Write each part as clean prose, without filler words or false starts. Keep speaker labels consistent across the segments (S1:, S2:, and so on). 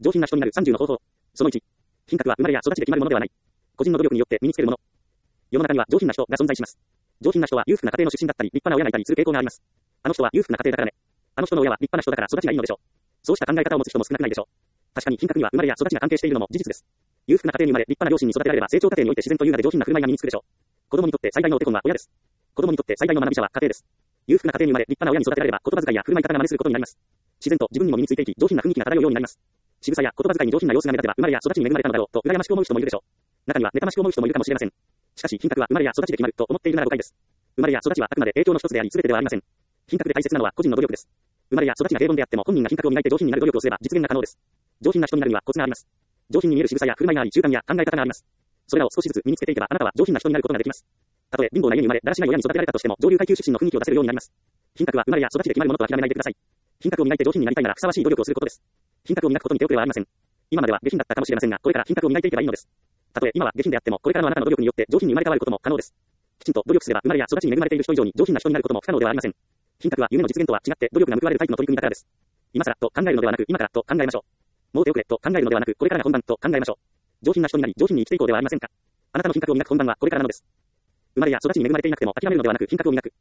S1: 上品な人になる30の方法。その1。品格は生まれや育ちで決まるものではない。個人の努力によって身につけるもの。世の中には上品な人が存在します。上品な人は裕福な家庭の出身だったり、立派な親がいたりする傾向があります。あの人は裕福な家庭だからね。あの人の親は立派な人だから育ちがいいのでしょう。そうした考え方を持つ人も少なくないでしょう。確かに品格には生まれや育ちが関係しているのも事実です。裕福な家庭に生まれ、立派な両親に育てられれば成長過程において自然と優雅で上品な振る舞いが身につくでしょう。子供にとって最大のお手本は親です。子供にとって最大の学び者は家庭です。裕福な家庭に生まれ、立派な親に育てられれば言葉遣いや振る舞い方が真似することになります。自然と自分にも身についていき、上品な雰囲気が漂うようになります。仕草や言葉遣いに上品な様子が目立てば生まれや育ちに恵まれたのだろうと羨ましく思う人もいるでしょう。中には妬ましく思う人もいるかもしれません。しかし品格は生まれや育ちで決まると思っているなら誤解です。生まれや育ちはあくまで影響の一つであり全てではありません。品格で大切なのは個人の努力です。生まれや育ちが平凡であっても本人が品格を磨いて上品になる努力をすれば実現が可能です。上品な人になるにはコツがあります。上品に見える仕草や振る舞いがあり、習慣や考え方があります。それらを少しずつ身につけていけばあなたは上品な人になることができます。たとえ貧乏な家に生まれ、だらしない親に育てられたとしても上流階級出身の雰囲気を出せるようになります。品格は生まれや育ちで決まるものと諦めないでください。品格を磨いて上品になりたいならふさわしい努力をすることです。品格を磨くことに手遅れはありません。今までは下品だったかもしれませんが、これから品格を磨いていけばいいのです。たとえ今は下品であっても、これからのあなたの努力によって上品に生まれ変わることも可能です。きちんと努力すれば生まれや育ちに恵まれている人以上に上品な人になることも不可能ではありません。品格は夢の実現とは違って努力が報われるタイプの取り組みだからです。今更と考えるのではなく今からと考えましょう。もう手遅れと考えるのではなくこれからが本番と考えましょう。上品な人になり上品に生きていこうではありませんか。あなたの品格を磨く本番はこれからなのです。生まれや育ちに恵まれていなくても諦めるのではなく品格を磨く。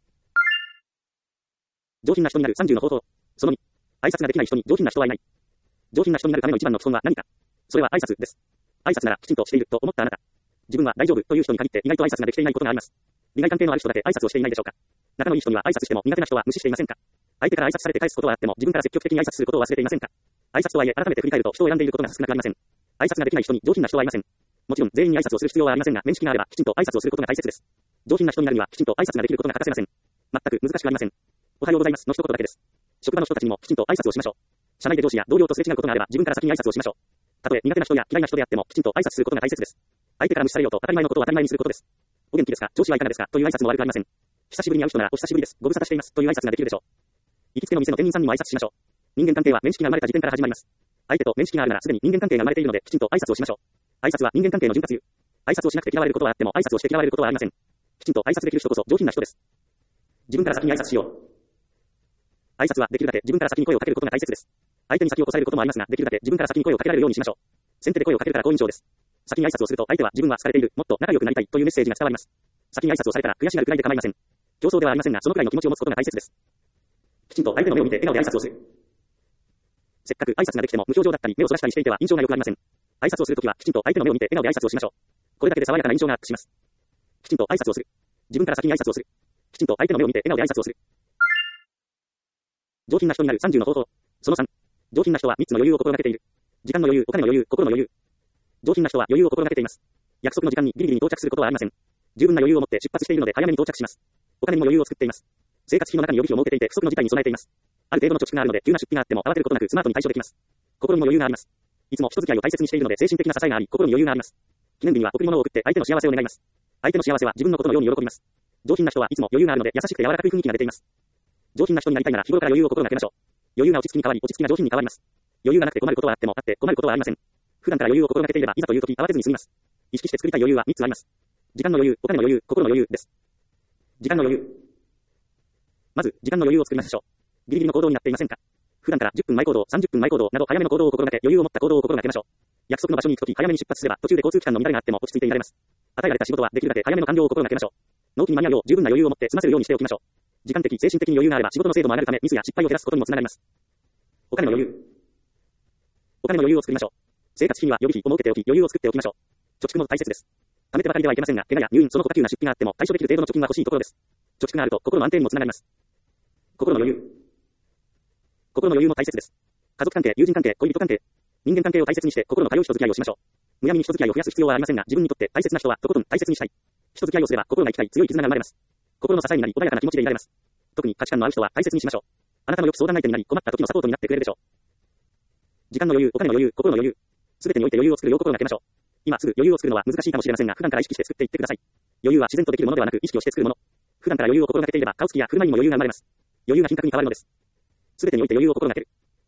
S1: 上品な人になる30の方法。その2。挨拶ができない人に上品な人はいない。上品な人になるための一番の基本は何か。それは挨拶です。挨拶ならきちんとしていると思ったあなた。自分は大丈夫という人に限って意外と挨拶ができていないことがあります。利害関係のある人だけ挨拶をしていないでしょうか。仲のいい人には挨拶しても苦手な人は無視していませんか。相手から挨拶されて返すことはあっても自分から積極的に挨拶することを忘れていませんか。挨拶とはいえ改めて振り返ると人を選んでいることが少なくありません。挨拶ができない人に上品な人はいません。もちろん全員に挨拶をする必要はありませんが面識があればきちんと挨拶をすることが大切です。上品な人になるにはきちんと挨拶ができることが欠かせません。全く難しくありません。おはようございますの一言だけです。職場の人たちにもきちんと挨拶をしましょう。社内で上司や同僚とすれ違うことがあれば自分から先に挨拶をしましょう。たとえ苦手な人や嫌いな人であってもきちんと挨拶することが大切です。相手から無視されようと当たり前のことを当たり前にすることです。お元気ですか、上司はいかがですかという挨拶も悪くありません。久しぶりに会う人ならお久しぶりです、ご無沙汰していますという挨拶ができるでしょう。行きつけの店の店員さんにも挨拶しましょう。人間関係は面識が生まれた時点から始まります。相手と面識があるならすでに人間関係が生まれているのできちんと挨拶をしましょう。挨拶は人間関係の潤滑油。挨拶をしなくて嫌われることはあっても挨拶をして嫌われることはありません。きちんと挨拶できる人こそ上品な人です。自分から先に挨拶しよう。挨拶はできるだけ自分から先に声をかけることが大切です。相手に先を越されることもありますが、できるだけ自分から先に声をかけられるようにしましょう。先手で声をかけるから好印象です。先に挨拶をすると相手は自分は好かれている、もっと仲良くなりたいというメッセージが伝わります。先に挨拶をされたら悔しがるくらいで構いません。競争ではありませんが、そのくらいの気持ちを持つことが大切です。きちんと相手の目を見て笑顔で挨拶をする。せっかく挨拶ができても無表情だったり目をそらしたりしていては印象が良くありません。挨拶をするときはきちんと相手の目を見て笑顔で挨拶をしましょう。これだけで爽やかな印象がアップします。きちんと挨拶をする。自分から先に挨拶をする。きちんと相手の目を見て笑顔で挨拶をする。上品な人になる30の方法。その3。上品な人は3つの余裕を心がけている。時間の余裕、お金の余裕、心の余裕。上品な人は余裕を心がけています。約束の時間にギリギリに到着することはありません。十分な余裕を持って出発しているので早めに到着します。お金にも余裕を作っています。生活費の中に予備費を設けていて不測の事態に備えています。ある程度の貯蓄があるので急な出費があっても慌てることなくスマートに対処できます。心にも余裕があります。いつも人付き合いを大切にしているので精神的な支えがあり、心に余裕があります。記念日には贈り物を送って相手の幸せを願います。相手の幸せは自分のことのように喜びます。上品な人はいつも余裕があるので優しくて柔らかい雰囲気が出ています。上品な人になりたいなら日頃から余裕を心がけましょう。余裕が落ち着きに変わり、落ち着きが上品に変わります。余裕がなくて困ることはあっても、あって困ることはありません。普段から余裕を心がけていれば、いざという時慌てずに済みます。意識して作りたい余裕は3つあります。時間の余裕、お金の余裕、心の余裕です。時間の余裕。まず、時間の余裕を作りましょう。ギリギリの行動になっていませんか。普段から10分前行動、30分前行動など早めの行動を心がけ、余裕を持った行動を心がけましょう。約束の場所に行くとき早めに出発すれば、途中で交通機関の乱れがあっても落ち着いていられます。与えられた仕事はできるだけ早めの完了を心がけましょう。納期に間に合うよう十分な余裕を持って済ませるようにしておきましょう。時間的、精神的に余裕があれば仕事の精度も上がるためミスや失敗を減らすことにもつながります。お金の余裕。お金の余裕を作りましょう。生活費には予備費を設けておき、余裕を作っておきましょう。貯蓄も大切です。貯めてばかりではいけませんが、怪我や入院、その他急な出費があっても対処できる程度の貯金は欲しいところです。貯蓄があると心の安定にもつながります。心の余裕。心の余裕も大切です。家族関係、友人関係、恋人関係、人間関係を大切にして心の通う人付き合いをしましょう。むやみに人付き合いを増やす必要はありませんが、自分にとって大切な人はとことん大切にしたい。人付き合いをすれば心が生きたい強い絆が生まれます。心の支えになり穏やかな気持ちでいられます。特に価値観のある人は大切にしましょう。あなたのよく相談相手になり困った時のサポートになってくれるでしょう。時間の余裕、お金の余裕、心の余裕。すべてにおいて余裕を作るよう心がけましょう。今すぐ余裕を作るのは難しいかもしれませんが、普段から意識して作っていってください。余裕は自然とできるものではなく意識をして作るもの。普段から余裕を心がけていれば、顔つきや振る舞いにも余裕が生まれます。余裕が品格に変わるのです。すべてにおいて余裕を心がける。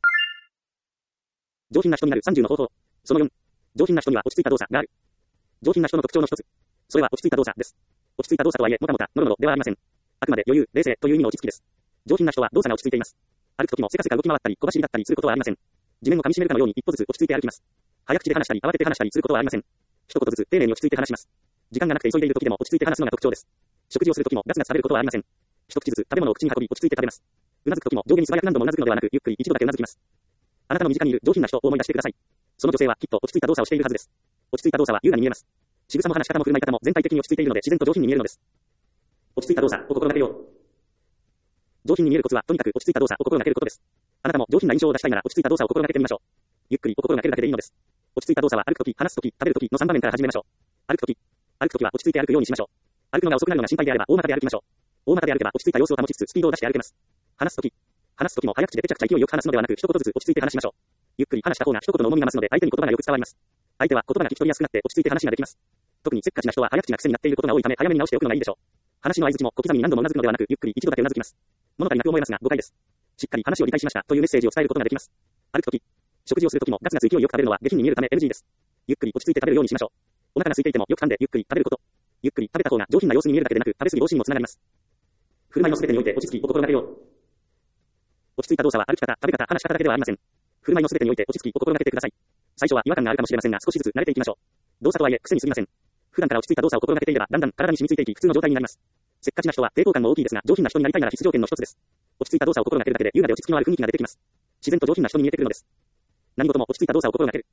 S1: 上品な人になる30の方法。その4。上品な人には落ち着いた動作がある。上品な人の特徴の一つ。それは落ち着いた動作です。落ち着いた動作とはいえ、もたもた、のろのろではありません。あくまで余裕、冷静という意味の落ち着きです。上品な人は動作が落ち着いています。歩くときもせかせか動き回ったり、小走りだったりすることはありません。 地面を噛み締めるかのように一歩ずつ落ち着いて歩きます。早口で話したり、慌てて話したりすることはありません。一言ずつ丁寧に落ち着いて話します。時間がなくて急いでいる時でも落ち着いて話すのが特徴です。食事をする時もガツガツ食べることはありません。一口ずつ食べ物を口に運び落ち着いて食べます。うなずく時も上下に素早く何度もうなずくのではなく、ゆっくり一度だけうなずきます。あなたの身近にいる上品な人を思い出してください。その女性はきっと落ち着いた動作をしているはずです。落ち着いた動作は優雅に見えます。仕草も話し方も振る舞い方も全体的に落ち着いているので自然と上品に見えるのです。落ち着いた動作を心がけよう。上品に見えるコツはとにかく落ち着いた動作を心がけることです。あなたも上品な印象を出したいなら落ち着いた動作を心がけてみましょう。ゆっくりを心がけるだけでいいのです。落ち着いた動作は歩くとき、話すとき、食べるときの3場面から始めましょう。歩くときは落ち着いて歩くようにしましょう。歩くのが遅くなるのが心配であれば大股で歩きましょう。大股で歩けば落ち着いた様子を保ちつつスピードを出して歩けます。話すときも早口でぺちゃくちゃ勢いよく話すのではなく一言ずつ落ち着いて話しましょう。ゆっくり話した方が一言の重みが増すので相手に言葉がよく伝わります。相手は言葉が聞き取りやすくなって落ち着いて話ができます。特にせっかちな人は早口な癖になっていることが多いため早めに直しておくのがいいでしょう。話の相槌も小刻みに何度もうなずくのではなくゆっくり一度だけうなずきます。物足りなく思えますが誤解です。しっかり話を理解しましたというメッセージを伝えることができます。歩くとき、食事をするときもガツガツ勢いよく食べるのは下品に見えるため NG です。ゆっくり落ち着いて食べるようにしましょう。お腹が空いていてもよく噛んでゆっくり食べること。ゆっくり食べた方が上品な様子に見えるだけでなく食べ過ぎ防止にもつながります。振る舞いのすべてにおいて落ち着きを心がけよう。落ち着いた動作は歩き方、食べ方、話し方だけではありません。振る舞いのすべてにおいて落ち着きを心がけてください。最初は違和感があるかもしれませんが少しずつ慣れていきましょう。動作とはいえ癖に過ぎません。普段から落ち着いた動作を心がけていればだんだん体に染みついていき普通の状態になります。せっかちな人は抵抗感も大きいですが上品な人になりたいなら必須条件の一つです。落ち着いた動作を心がけるだけで優雅で落ち着きのある雰囲気が出てきます。自然と上品な人に見えてくるのです。何事も落ち着いた動作を心がける。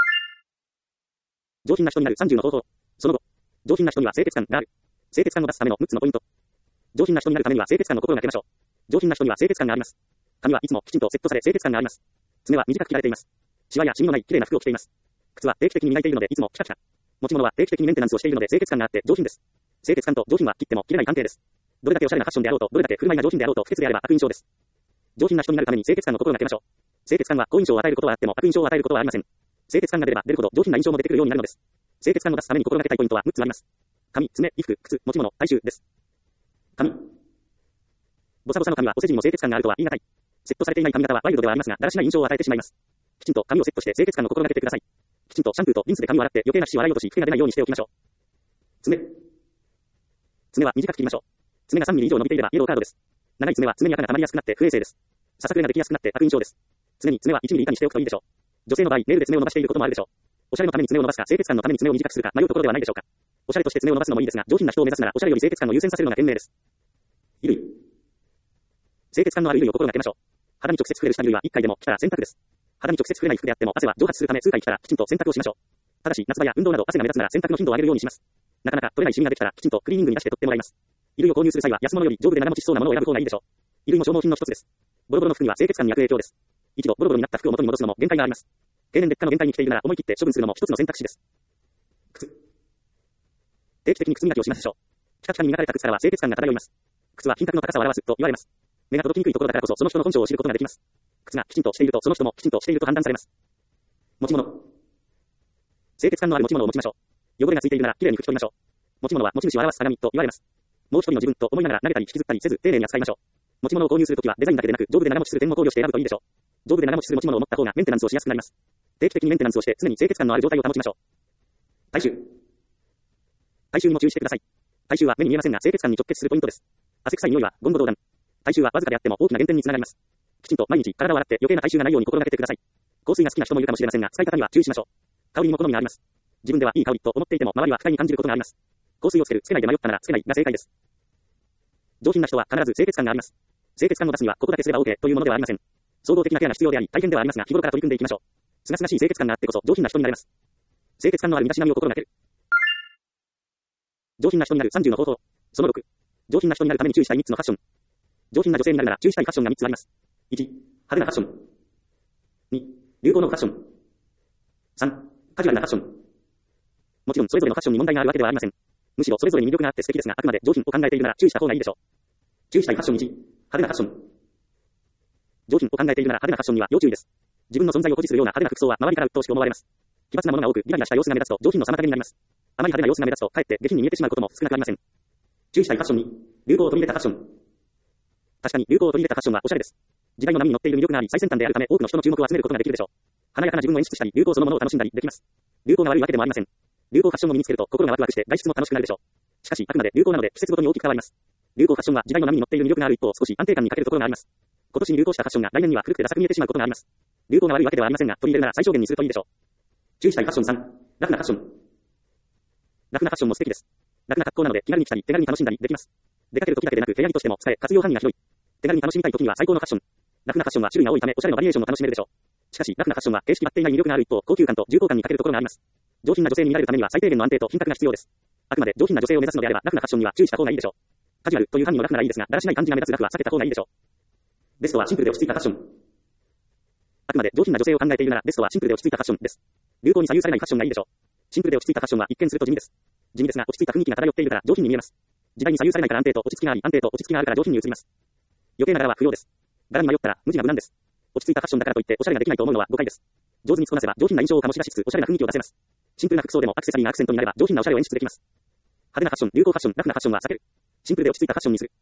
S1: 上品な人になる30の方法。その後、上品な人には清潔感がある。清潔感を出すための6つのポイント。上品な人になるためには清潔感を心がけましょう。上品な人には清潔感があります。髪はいつもきちんとセットされ清潔感があります。爪は短く切られています。シワやシミのない綺麗な服を着ています。靴は定期的に磨いているのでいつもピカピカ。持ち物は定期的にメンテナンスをしているので清潔感があって上品です。清潔感と上品は切っても切れない関係です。どれだけおしゃれなファッションであろうと、どれだけ振る舞いが上品であろうと不潔であれば悪印象です。上品な人になるために清潔感を心がけましょう。清潔感は好印象を与えることはあっても悪印象を与えることはありません。清潔感が出れば出るほど上品な印象も出てくるようになるのです。清潔感を出すために心がけたいポイントは6つあります。髪、爪、衣服、靴、持ち物、体臭です。髪。ボサボサの髪はお世辞にも清潔感があるとは言い難い。セットされていない髪型はワイルドではありますが、だらしない印象を与えてしまいます。きちんと髪をセットして清潔感を心がけてください。きちんとシャンプーとリンスで髪を洗って余計な皮脂を洗い落とし、フケが出ないようにしておきましょう。爪は短く切りましょう。爪が3ミリ以上伸びていればイエローカードです。長い爪は爪に垢が溜まりやすくなって不衛生です。ささくれができやすくなって悪印象です。常に爪は1ミリ以下にしておくといいでしょう。女性の場合、ネイルで爪を伸ばしていることもあるでしょう。おしゃれのために爪を伸ばすか、清潔感のために爪を短くするか迷うところではないでしょうか。おしゃれとして爪を伸ばすのもいいですが、上品な人を目指すならおしゃれより清潔感を優先させるのが賢明です。衣類。清潔感のある衣類を心がけましょう。肌に直接触れる下着類は1回でも着たら洗濯です。肌に直接触れない服であっても汗は蒸発するため数回着たらきちんと洗濯をしましょう。ただし夏場や運動など汗が目立つなら洗濯の頻度を上げるようにします。なかなか取れないシミができたらきちんとクリーニングに出して取ってもらいます。衣類を購入する際は安物より丈夫で長持ちしそうなものを選ぶ方がいいでしょう。衣類も消耗品の一つです。ボロボロの服には清潔感に悪影響です。一度ボロボロになった服を元に戻すのも限界があります。経年劣化の限界に来ているなら思い切って処分するのも一つの選択肢です。靴。定期的に靴磨きをしましょう。ピカピカに磨かれた靴からは清潔感が漂います。靴は品格の高さを表すと言われます。目が届きにくいところだからこそその人の根性を知ることができます。靴がきちんとしているとその人もきちんとしていると判断されます。持ち物。清潔感のある持ち物を持ちましょう。汚れがついているならきれいに拭き取りましょう。持ち物は持ち主を表す鏡と言われます。もう一人の自分と思いながら投げたり引きずったりせず丁寧に扱いましょう。持ち物を購入するときはデザインだけでなく丈夫で長持ちする点も考慮して選ぶといいでしょう。丈夫で長持ちする持ち物を持った方がメンテナンスをしやすくなります。定期的にメンテナンスをして常に清潔感のある状態を保ちましょう。体臭。体臭にも注意してください。体臭は目に見えませんが清潔感に直結するポイントです。汗臭い匂いは言語道断。体臭はわずかであっても大きな減点につながります。きちんと毎日体を洗って余計な体臭がないように心がけてください。香水が好きな人もいるかもしれませんが使い方には注意しましょう。香りにも好みがあります。自分ではいい香りと思っていても周りは不快に感じることがあります。香水をつけるつけないで迷ったならつけないが正解です。上品な人は必ず清潔感があります。清潔感を出すにはここだけすれば OK というものではありません。総合的なケアが必要であり大変ではありますが日頃から取り組んでいきましょう。すがすがしい清潔感があってこそ上品な人になれます。清潔感のある身だしなみを心がける。上品な人になる30の方法。その6。上品な人になるために注意したい3つのファッション。上品な女性になるなら注意したいファッションが3つあります。1、派手なファッション。2、流行のファッション。3、カジュアルなファッション。もちろんそれぞれのファッションに問題があるわけではありません。むしろそれぞれに魅力があって素敵ですがあくまで上品を考えているなら注意した方がいいでしょう。注意したいファッション1、派手なファッション。上品を考えているなら派手なファッションには要注意です。自分の存在を誇示するような派手な服装は周りから鬱陶しく思われます。奇抜なものが多くギラギラした様子が目立つと上品の妨げになります。あまり派手な様子が目立つとかえって下品に見えてしまうことも少なくありません。注意したいファッションに流行を取り入れたファッション。確かに流行を取り入れたファッションはおしゃれです。時代の波に乗っている魅力があり最先端であるため多くの人の注目を集めることができるでしょう。華やかな自分を演出したり流行そのものを楽しんだりできます。流行が悪いわけでもありません。流行ファッションを身につけると心がワクワクして外出も楽しくなるでしょう。しかしあくまで流行なので季節ごとに大きく変わります。流行ファッションは時代の波に乗っている魅力がある一方少し安定感に欠けるところがあります。今年に流行したファッションが来年には古くてダサく見えてしまうことがあります。 流行が悪いわけではありませんが、取り入れるなら最小限にするといいでしょう。注意したいファッション3。楽なファッション。楽なファッションも素敵です。楽な格好なので気軽に着たり、手軽に楽しんだりできます。出かける時だけでなく、部屋着としても使え、活用範囲が広い。手軽に楽しみたい時には最高のファッション。楽なファッションは種類が多いため、おしゃれのバリエーションも楽しめるでしょう。しかし、楽なファッションは形式ばっていない魅力がある一方、高級感と重厚感に欠けるところがあります。上品な女性に見られるためには最低限の安定と品格が必要です。あくまで上品な女性を目指すのであれば、楽なファッションには注意した方がいいでしょう。カジュアルという範囲の楽ならいいですが、だらしない感じが目立つ楽は避けた方がいいでしょう。ベストはシンプルで落ち着いたファッション。あくまで上品な女性を考えているなら、ベストはシンプルで落ち着いたファッションです。流行に左右されないファッションがいいでしょう。シンプルで落ち着いたファッションは一見すると地味です。地味ですが、落ち着いた雰囲気が漂っているから上品に見えます。時代に左右されないから安定と落ち着きがあり、安定と落ち着きがあるから上品に映ります。余計な柄は不要です。柄に迷ったら無地が無難です。落ち着いたファッションだからといっておしゃれができないと思うのは誤解です。上手に着こなせば上品な印象を醸し出しつつおしゃれな雰囲気を出せます。シンプルな服装でもアクセサリーがアクセントになれば上品なおしゃれを演出できます。派手なファッション、流行ファッション、ラフなファッションは避ける。シンプルで落ち着いたファッションにする。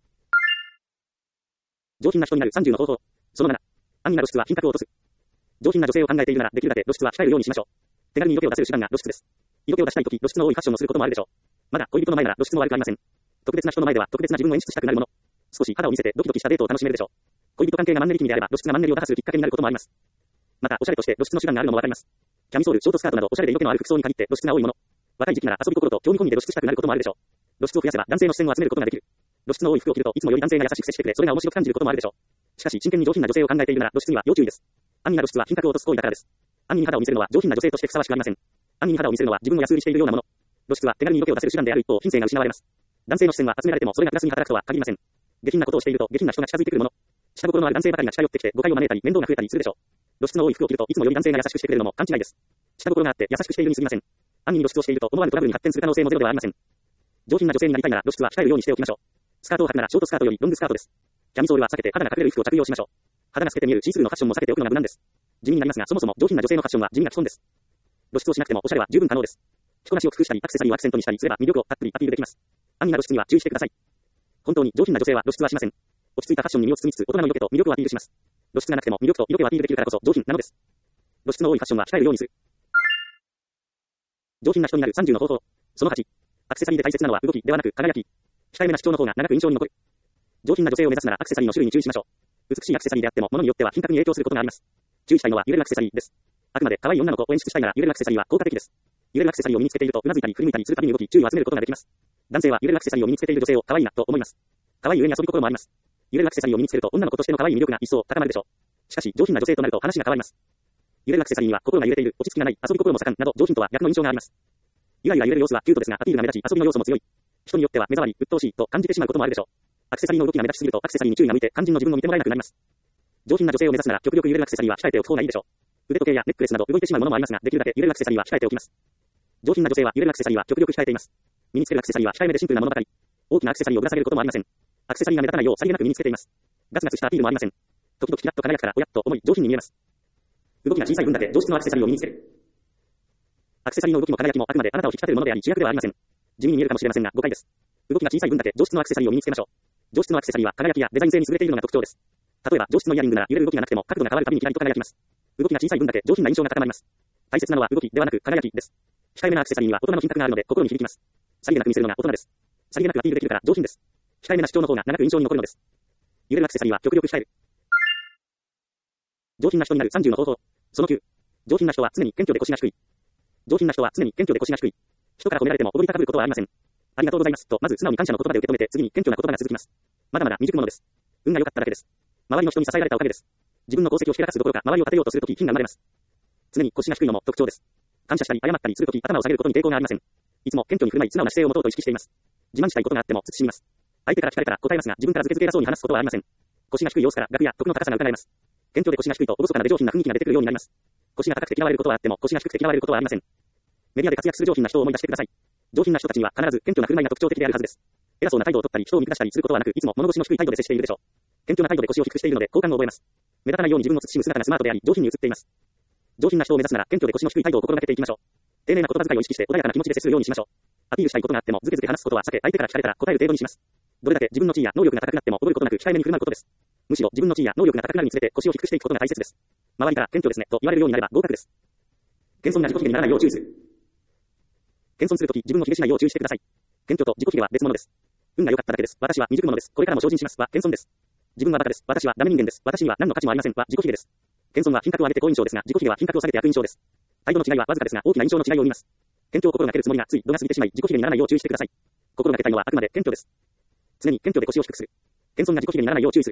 S1: 上品な人になる30の方法。その7。安易な露出は品格を落とす。上品な女性を考えているならできるだけ露出は控えるようにしましょう。手軽に色気を出せる手段が露出です。色気を出したいとき露出の多いファッションをすることもあるでしょう。まだ恋人の前なら露出も悪くありません。特別な人の前では特別な自分を演出したくなるもの。少し肌を見せてドキドキしたデートを楽しめるでしょう。恋人関係がマンネリ気味であれば露出がマンネリを打破するきっかけになることもあります。またおしゃれとして露出の手段があるのもわかります。キャミソール、ショートスカートなどおしゃれで色気のある服装に限って露出が多いもの。若い時期なら遊び心と興味本位で露出したくなることもあるでしょう。露出を増やせば男性の視線を集めることができる。露出の多い服を着るといつもより男性が優しく接してくれ、それが面白く感じることもあるでしょう。しかし真剣に上品な女性を考えているなら露出には要注意です。安易な露出は品格を落とす行為だからです。安易に肌を見せるのは上品な女性としてふさわしくありません。安易に肌を見せるのは自分を安売りしているようなもの。露出は手軽に色気を出せる手段である一方、品性が失われます。男性の視線は集められてもそれがプラスに働くとは限りません。下品なことをしていると下品な人が近づいてくるもの。下心のある男性ばかりが近寄ってきて誤解を招いたり面倒が増えたりするでしょう。露出の多い服を着るといつもより男性が優しくしてくれるのも勘違いです。下心があって優しくしているに過ぎません。安易に露出をしていると思わぬトラブルに発展する可能性もゼロではありません。上品な女性になりたいなら露出は控えるようにしておきましょう。スカートを履くならショートスカートよりロングスカートです。キャミソールは避けて肌が隠れる服を着用しましょう。肌が透けて見えるシースルーのファッションも避けておくのが無難です。地味になりますが、そもそも上品な女性のファッションは地味な基本です。露出をしなくてもおしゃれは十分可能です。着こなしを工夫したりアクセサリーをアクセントにしたりすれば魅力をたっぷりアピールできます。安易な露出には注意してください。本当に上品な女性は露出はしません。落ち着いたファッションに身を包みつつ大人の色気と魅力をアピールします。露出がなくても魅力と色気をアピールできるからこそ上品なのです。露出の多いファッションは控えるようにする。上品な人になる30の方法。その8。アクセサリーで大切なのは動きではなく輝き。控えめな主張の方が長く印象に残る。上品な女性を目指すならアクセサリーの種類に注意しましょう。美しいアクセサリーであっても物によっては品格に影響することがあります。注意したいのは揺れるアクセサリーです。あくまで可愛い女の子を演出したいなら揺れるアクセサリーは効果的です。揺れるアクセサリーを身につけているとうなずいたり振り向いたりするたびに動き注意を集めることができます。男性は揺れるアクセサリーを身につけている女性を可愛いなと思います。可愛い上に遊び心もあります。揺れるアクセサリーを身につけると女の子としての可愛い魅力が一層高まるでしょう。しかし上品な女性となると話が変わります。揺れるアクセサリーには心が揺れている、落ち着きがない、遊び心も盛んなど上品とは逆の印象があります。ゆらゆら揺れる様子はキュートですがアピールが目立ち遊びの要素も強い。人によっては目障り、鬱陶しいと感じてしまうこともあるでしょう。アクセサリーの動きが目立ちすぎるとアクセサリーに注意が向いて肝心の自分を見てもらえなくなります。上品な女性を目指すなら極力揺れるアクセサリーは控えておく方がいいでしょう。腕時計やネックレスなど動いてしまうものもありますが、できるだけ揺れるアクセサリーは控えておきます。上品な女性は揺れるアクセサリーは極力控えています。身につけるアクセサリーは控えめでシンプルなものばかり。大きなアクセサリーをぶら下げることもありません。アクセサリーが目立たないようさりげなく身につけています。ガツガツしたアピールもありません。時々キラッと輝くからおやっと思い上品に見えます。動きが小さい分だけ上質のアクセサリーを身につける。アクセサリーの動きも輝きもあくまであなたを引き立てるものであり主役ではありません。地味に見えるかもしれませんが誤解です。動きが小さい分だけ上質のアクセサリーを身につけましょう。上質のアクセサリーは輝きやデザイン性に優れているのが特徴です。例えば上質のイヤリングなら揺れる動きがなくても角度が変わるたびにキラリと輝きます。動きが小さい分だけ上品な印象が高まります。大切なのは動きではなく輝きです。控えめなアクセサリーには大人の品格があるので心に響きます。さりげなく見せるのが大人です。さりげなくアピールできるから上品です。控えめな主張の方が長く印象に残るのです。揺れるアクセサリーは極力控える。上品な人になる30の方法。その9。上品な人は常に謙虚で腰が低い。上品な人は常に謙虚で腰が低い。人から褒められても踊り高ぶることはありません。ありがとうございますとまず素直に感謝の言葉で受け止めて次に謙虚な言葉が続きます。まだまだ未熟者です。運が良かっただけです。周りの人に支えられたおかげです。自分の功績をひけらかすどころか周りを立てようとするとき品が生まれます。常に腰が低いのも特徴です。感謝したり謝ったりするとき頭を下げることに抵抗がありません。いつも謙虚に振る舞い素直な姿勢を持とうと意識しています。自慢したいことがあっても慎みます。相手から聞かれたら答えますが自分からずけずけだそうに話すことはありません。腰が低い様子から学や徳の高さが伺えます。謙虚で腰が低いと厳かなで上品な雰囲気が出てくるようになります。腰が高くて嫌われることはあっても腰が低くて嫌われることはありません。メディアで活躍する上品な人を思い出してください。上品な人たちには必ず謙虚な振る舞いが特徴的であるはずです。偉そうな態度を取ったり人を見下したりすることはなくいつも物腰の低い態度で接しているでしょう。謙虚な態度で腰を低くしているので好感を覚えます。目立たないように自分を慎む姿がスマートであり上品に映っています。上品な人を目指すなら謙虚で腰の低い態度を心がけていきましょう。丁寧な言葉遣いを意識して穏やかな気持ちで接するようにしましょう。アピールしたいことがあってもずけずけ話すことは避け相手から聞かれたら答える程度にします。どれだけ自分の地位や能力が高くなっても踊ることなく控えめに振る舞うことです。むしろ自分の地位や能力が高くなるにつれて腰を低くしていくことが大切です。周りから謙虚ですねと言われるようになれば合格です。謙遜な自己卑下にならないよう注意する。謙遜するとき自分を卑下しないよう注意してください。謙虚と自己卑下は別物です。運が良かっただけです。私は未熟者です。これからも精進しますは謙遜です。自分はバカです。私はダメ人間です。私には何の価値もありませんは自己卑下です。 謙遜は品格を上げて好印象ですが、自己卑下は品格を下げて悪印象です。態度の違いはわずかですが、大きな印象の違いを生みます。謙虚を心がけるつもりがつい度が過ぎてしまい、自己卑下にならないよう注意してください。心がけたいのはあくまで謙虚です。常に謙虚で腰を低くする。謙遜が自己卑下にならないよう注意する。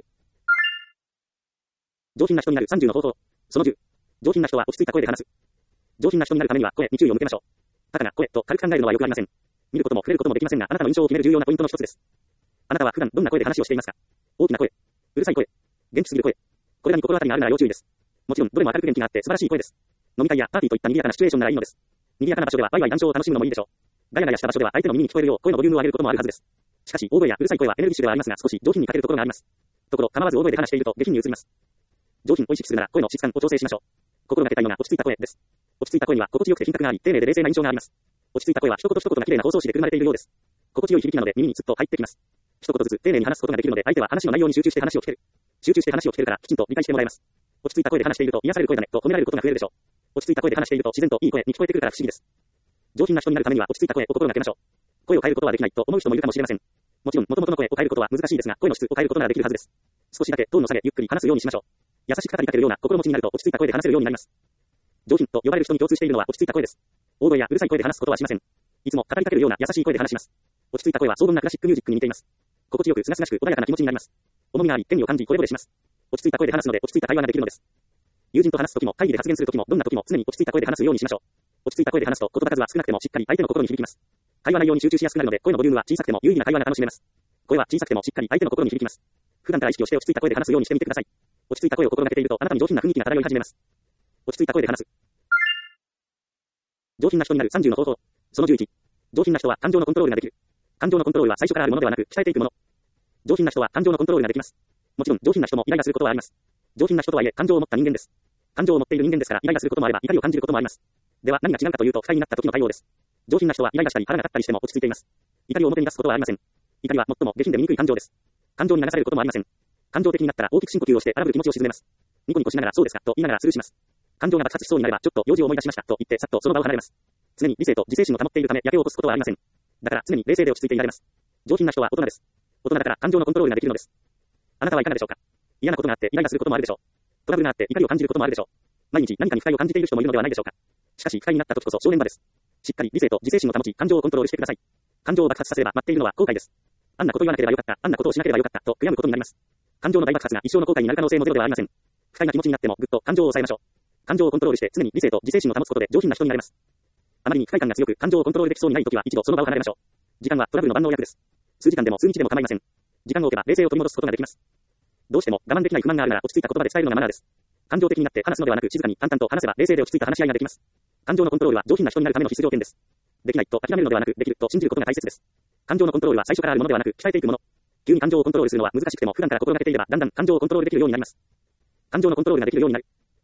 S1: 上品な人になる30の方法。その10。上品な人は落ち着いた声で話す。上品な人になるためには声に注意を向けましょう。たかが声と軽く考えるのはよくありません。見ることも触れることもできませんが、あなたの印象を決める重要なポイントの一つです。あなたは普段どんな声で話をしていますか？大きな声、うるさい声、元気すぎる声。これらに心当たりがあるなら要注意です。もちろんどれも明るく元気があって素晴らしい声です。飲み会やパーティーといった賑やかなシチュエーションならいいのです。賑やかな場所ではワイワイ談笑を楽しむのもいいでしょう。ガヤガヤした場所では相手の耳に聞こえるよう声のボリュームを上げることもあるはずです。しかし大声やうるさい声はエネルギッシュではありますが少し上品に欠けるところがあります。ところ構わず大声で話していると下品に移ります。上品を意識するなら声の質感を調整しましょう。心がけたいのが落ち着いた声です。落ち着いた声には心地よくて品格があり、丁寧で冷静な印象があります。落ち着いた声は一言一言が綺麗な包装紙でくるまれているようです。心地よい響きなので耳にずっと入ってきます。一言ずつ丁寧に話すことができるので相手は話の内容に集中して話を聞ける。集中して話を聞けるからきちんと理解してもらえます。落ち着いた声で話していると癒される声だねと褒められることが増えるでしょう。落ち着いた声で話していると自然といい声に聞こえてくるから不思議です。上品な人になるためには落ち着いた声を心がけましょう。声を変えることはできないと思う人もいるかもしれません。もちろん元々の声を変えることは難しいですが、声の質を変えることならできるはずです。少しだけトーンの下げゆっくり話すようにしましょう。優しく語りかけるような心持ちになると落ち着いた声で話せるようになります。上品と呼ばれる人に共通しているのは落ち着いた声です。大声やうるさい声で話すことはしません。いつも語りかけるような優しい声で話します。落ち着いた声は荘厳なクラシックミュージックに似ています。心地よく清々しく穏やかな気持ちになります。重みがあり、天意を感じ、惚れ惚れします。落ち着いた声で話すので落ち着いた会話ができるのです。友人と話すときも会議で発言するときもどんなときも常に落ち着いた声で話すようにしましょう。落ち着いた声で話すと言葉数は少なくてもしっかり相手の心に響きます。会話内容に集中しやすくなるので声のボリュームは小さくても有意義な会話が楽しめます。声は小さくてもしっかり相手の心に響きます。普段から意識をして落ち着いた声で話すようにしてみてください。落ち着いた声を心がけているとあなたに上品な雰囲気が漂い始めます。落ち着いた声で話す。上品な人になる30の方法。その11。上品な人は感情のコントロールができる。感情のコントロールは最初からあるものではなく鍛えていくもの。上品な人は感情のコントロールができます。もちろん上品な人もイライラすることはあります。上品な人とはいえ感情を持った人間です。感情を持っている人間ですからイライラすることもあれば怒りを感じることもあります。では何が違うかというと不快になった時の対応です。上品な人はイライラしたり腹が立ったりしても落ち着いています。怒りを表に出すことはありません。怒りは最も下品で醜い感情です。感情に流されることもありません。感情的になったら大きく深呼吸をして荒ぶる気持ちを沈めます。ニコニコしながらそうですかと言いながらスルーします。感情が爆発しそうになればちょっと用事を思い出しましたと言ってさっとその場を離れます。常に理性と自制心を保っているためやけを起こすことはありません。だから常に冷静で落ち着いていられます。上品な人は大人です。大人だから感情のコントロールができるのです。あなたはいかがでしょうか？嫌なことがあってイライラすることもあるでしょう。トラブルがあって怒りを感じることもあるでしょう。毎日何かに不快を感じている人もいるのではないでしょうか。しかし不快になった時こそ正念場です。しっかり理性と自制心を保ち感情をコントロールしてください。感情を爆発させれば待っているのは後悔です。あんなこと言わなければよかった、あんなことをしなければよかったと悔やむことになります。感情の大爆発が一生の後悔になる可能性もゼロではありません。不快な気持ちになってもぐっと感情を抑えましょう。感情をコントロールして常に理性と自制心を保つことで上品な人になれます。あまりに不快感が強く感情をコントロールできそうにないときは一度その場を離れましょう。時間はトラブルの万能薬です。数時間でも数日でも構いません。時間が置けば冷静を取り戻すことができます。どうしても我慢できない不満があるなら落ち着いた言葉で伝えるのがマナーです。感情的になって話すのではなく静かに淡々と話せば冷静で落ち着いた話し合いができます。感情のコントロールは上品な人になるための必須条件です。できないと諦めるのではなくできると信じることが大切です。感情のコントロールは最初からあるものではなく鍛えていくもの。急に感情をコントロールするのは難しくても普段から心がけていればだんだん感情をコントロールできるようになります。感情のコントロールができるようになる。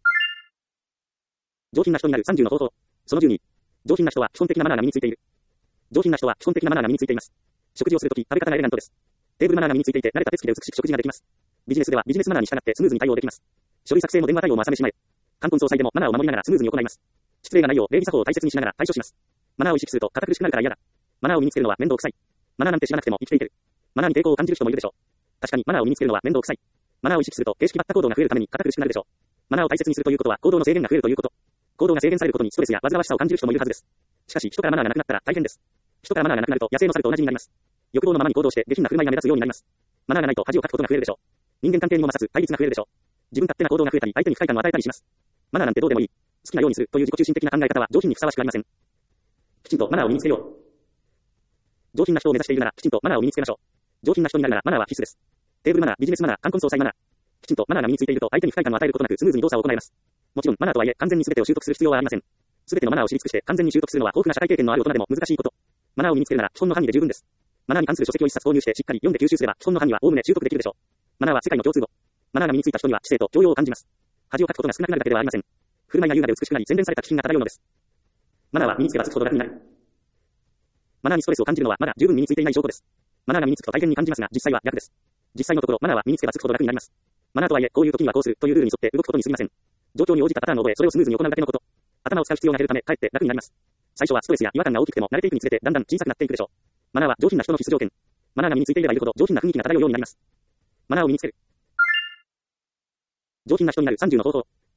S1: 上品な人になる30の方法。その12。上品な人は基本的なマナーが身についている。上品な人は基本的なマナーが身についています。食事をするとき食べ方がエレガントです。テーブルマナーが身についていて慣れた手つきで美しく食事ができます。ビジネスではビジネスマナーに従ってスムーズに対応できます。書類作成も電話対応も朝飯前。冠婚葬祭でもマナーを守りながらスムーズに行います。失礼がないよう礼儀作法を大切にしながら対処します。マナーを意識すると堅苦しくなるから嫌だ。マナーを身につけるのは面倒くさい。マナーなんて知らなくても生きていける。マナーに抵抗を感じる人もいるでしょう。確かにマナーを身につけるのは面倒くさい。マナーを意識すると形式ばった行動が増えるために堅苦しくなるでしょう。マナーを大切にするということは行動の制限が増えるということ。行動が制限されることにストレスや煩わしさを感じる人もいるはずです。しかし人からマナーがなくなったら大変です。人からマナーがなくなると野生の猿と同じになります。欲望のままに行動して下品な振る舞いが目立つようになります。マナーがないと恥をかくことが増えるでしょう。人間関係にも摩擦、対立が増えるでしょう。自分勝手な行動が増えたり相手に不快感を与えたりします。マナーなんてどうでもいい。好きなようにするという自己中心的な考え方は上品にふさわしくありません。きちんとマナーを身につけよう。上品な人を目指しているならきちんとマナーを身につけましょう。上品な人になるならマナーは必須です。テーブルマナー、ビジネスマナー、冠婚葬祭マナー。きちんとマナーが身についていると相手に不快感を与えることなくスムーズに動作を行えます。もちろんマナーとはいえ完全に全てを習得する必要はありません。全てのマナーを知り尽くして完全に習得するのは豊富な社会経験のある大人でも難しいこと。マナーを身につけるなら基本の範囲で十分です。マナーに関する書籍を一冊購入してしっかり読んで吸収すれば基本の範囲は概ね習得できるでしょう。マナーは世界の共通語。マナーが身についた人には知性と教養を感じます。恥をかくことが少なくなるだけではありません。振る舞いが優雅で美しくなり洗練された気品が漂うのです。マナーは身につけばつくほど楽になる。マナーにストレスを感じるのはまだ十分身についていない証拠です。マナーが身につくと大変に感じますが実際は逆です。実際のところマナーは身につけばつくほど楽になります。マナーとはいえこういう時にはこうするというルールに沿って動くことに過ぎません。状況に応じたパターンを覚えそれをスムーズに行うだけのこと。頭を使う必要が減るためかえって楽になります。最初はストレスや違和感が大きくても慣れていくにつれてだんだん小さくなっていくでしょう。マナーは上品な人の必須条件。マナーが身についていればいるほど上品な雰囲気が漂うようになります。マナーを身につける。上品な人になる30の方法。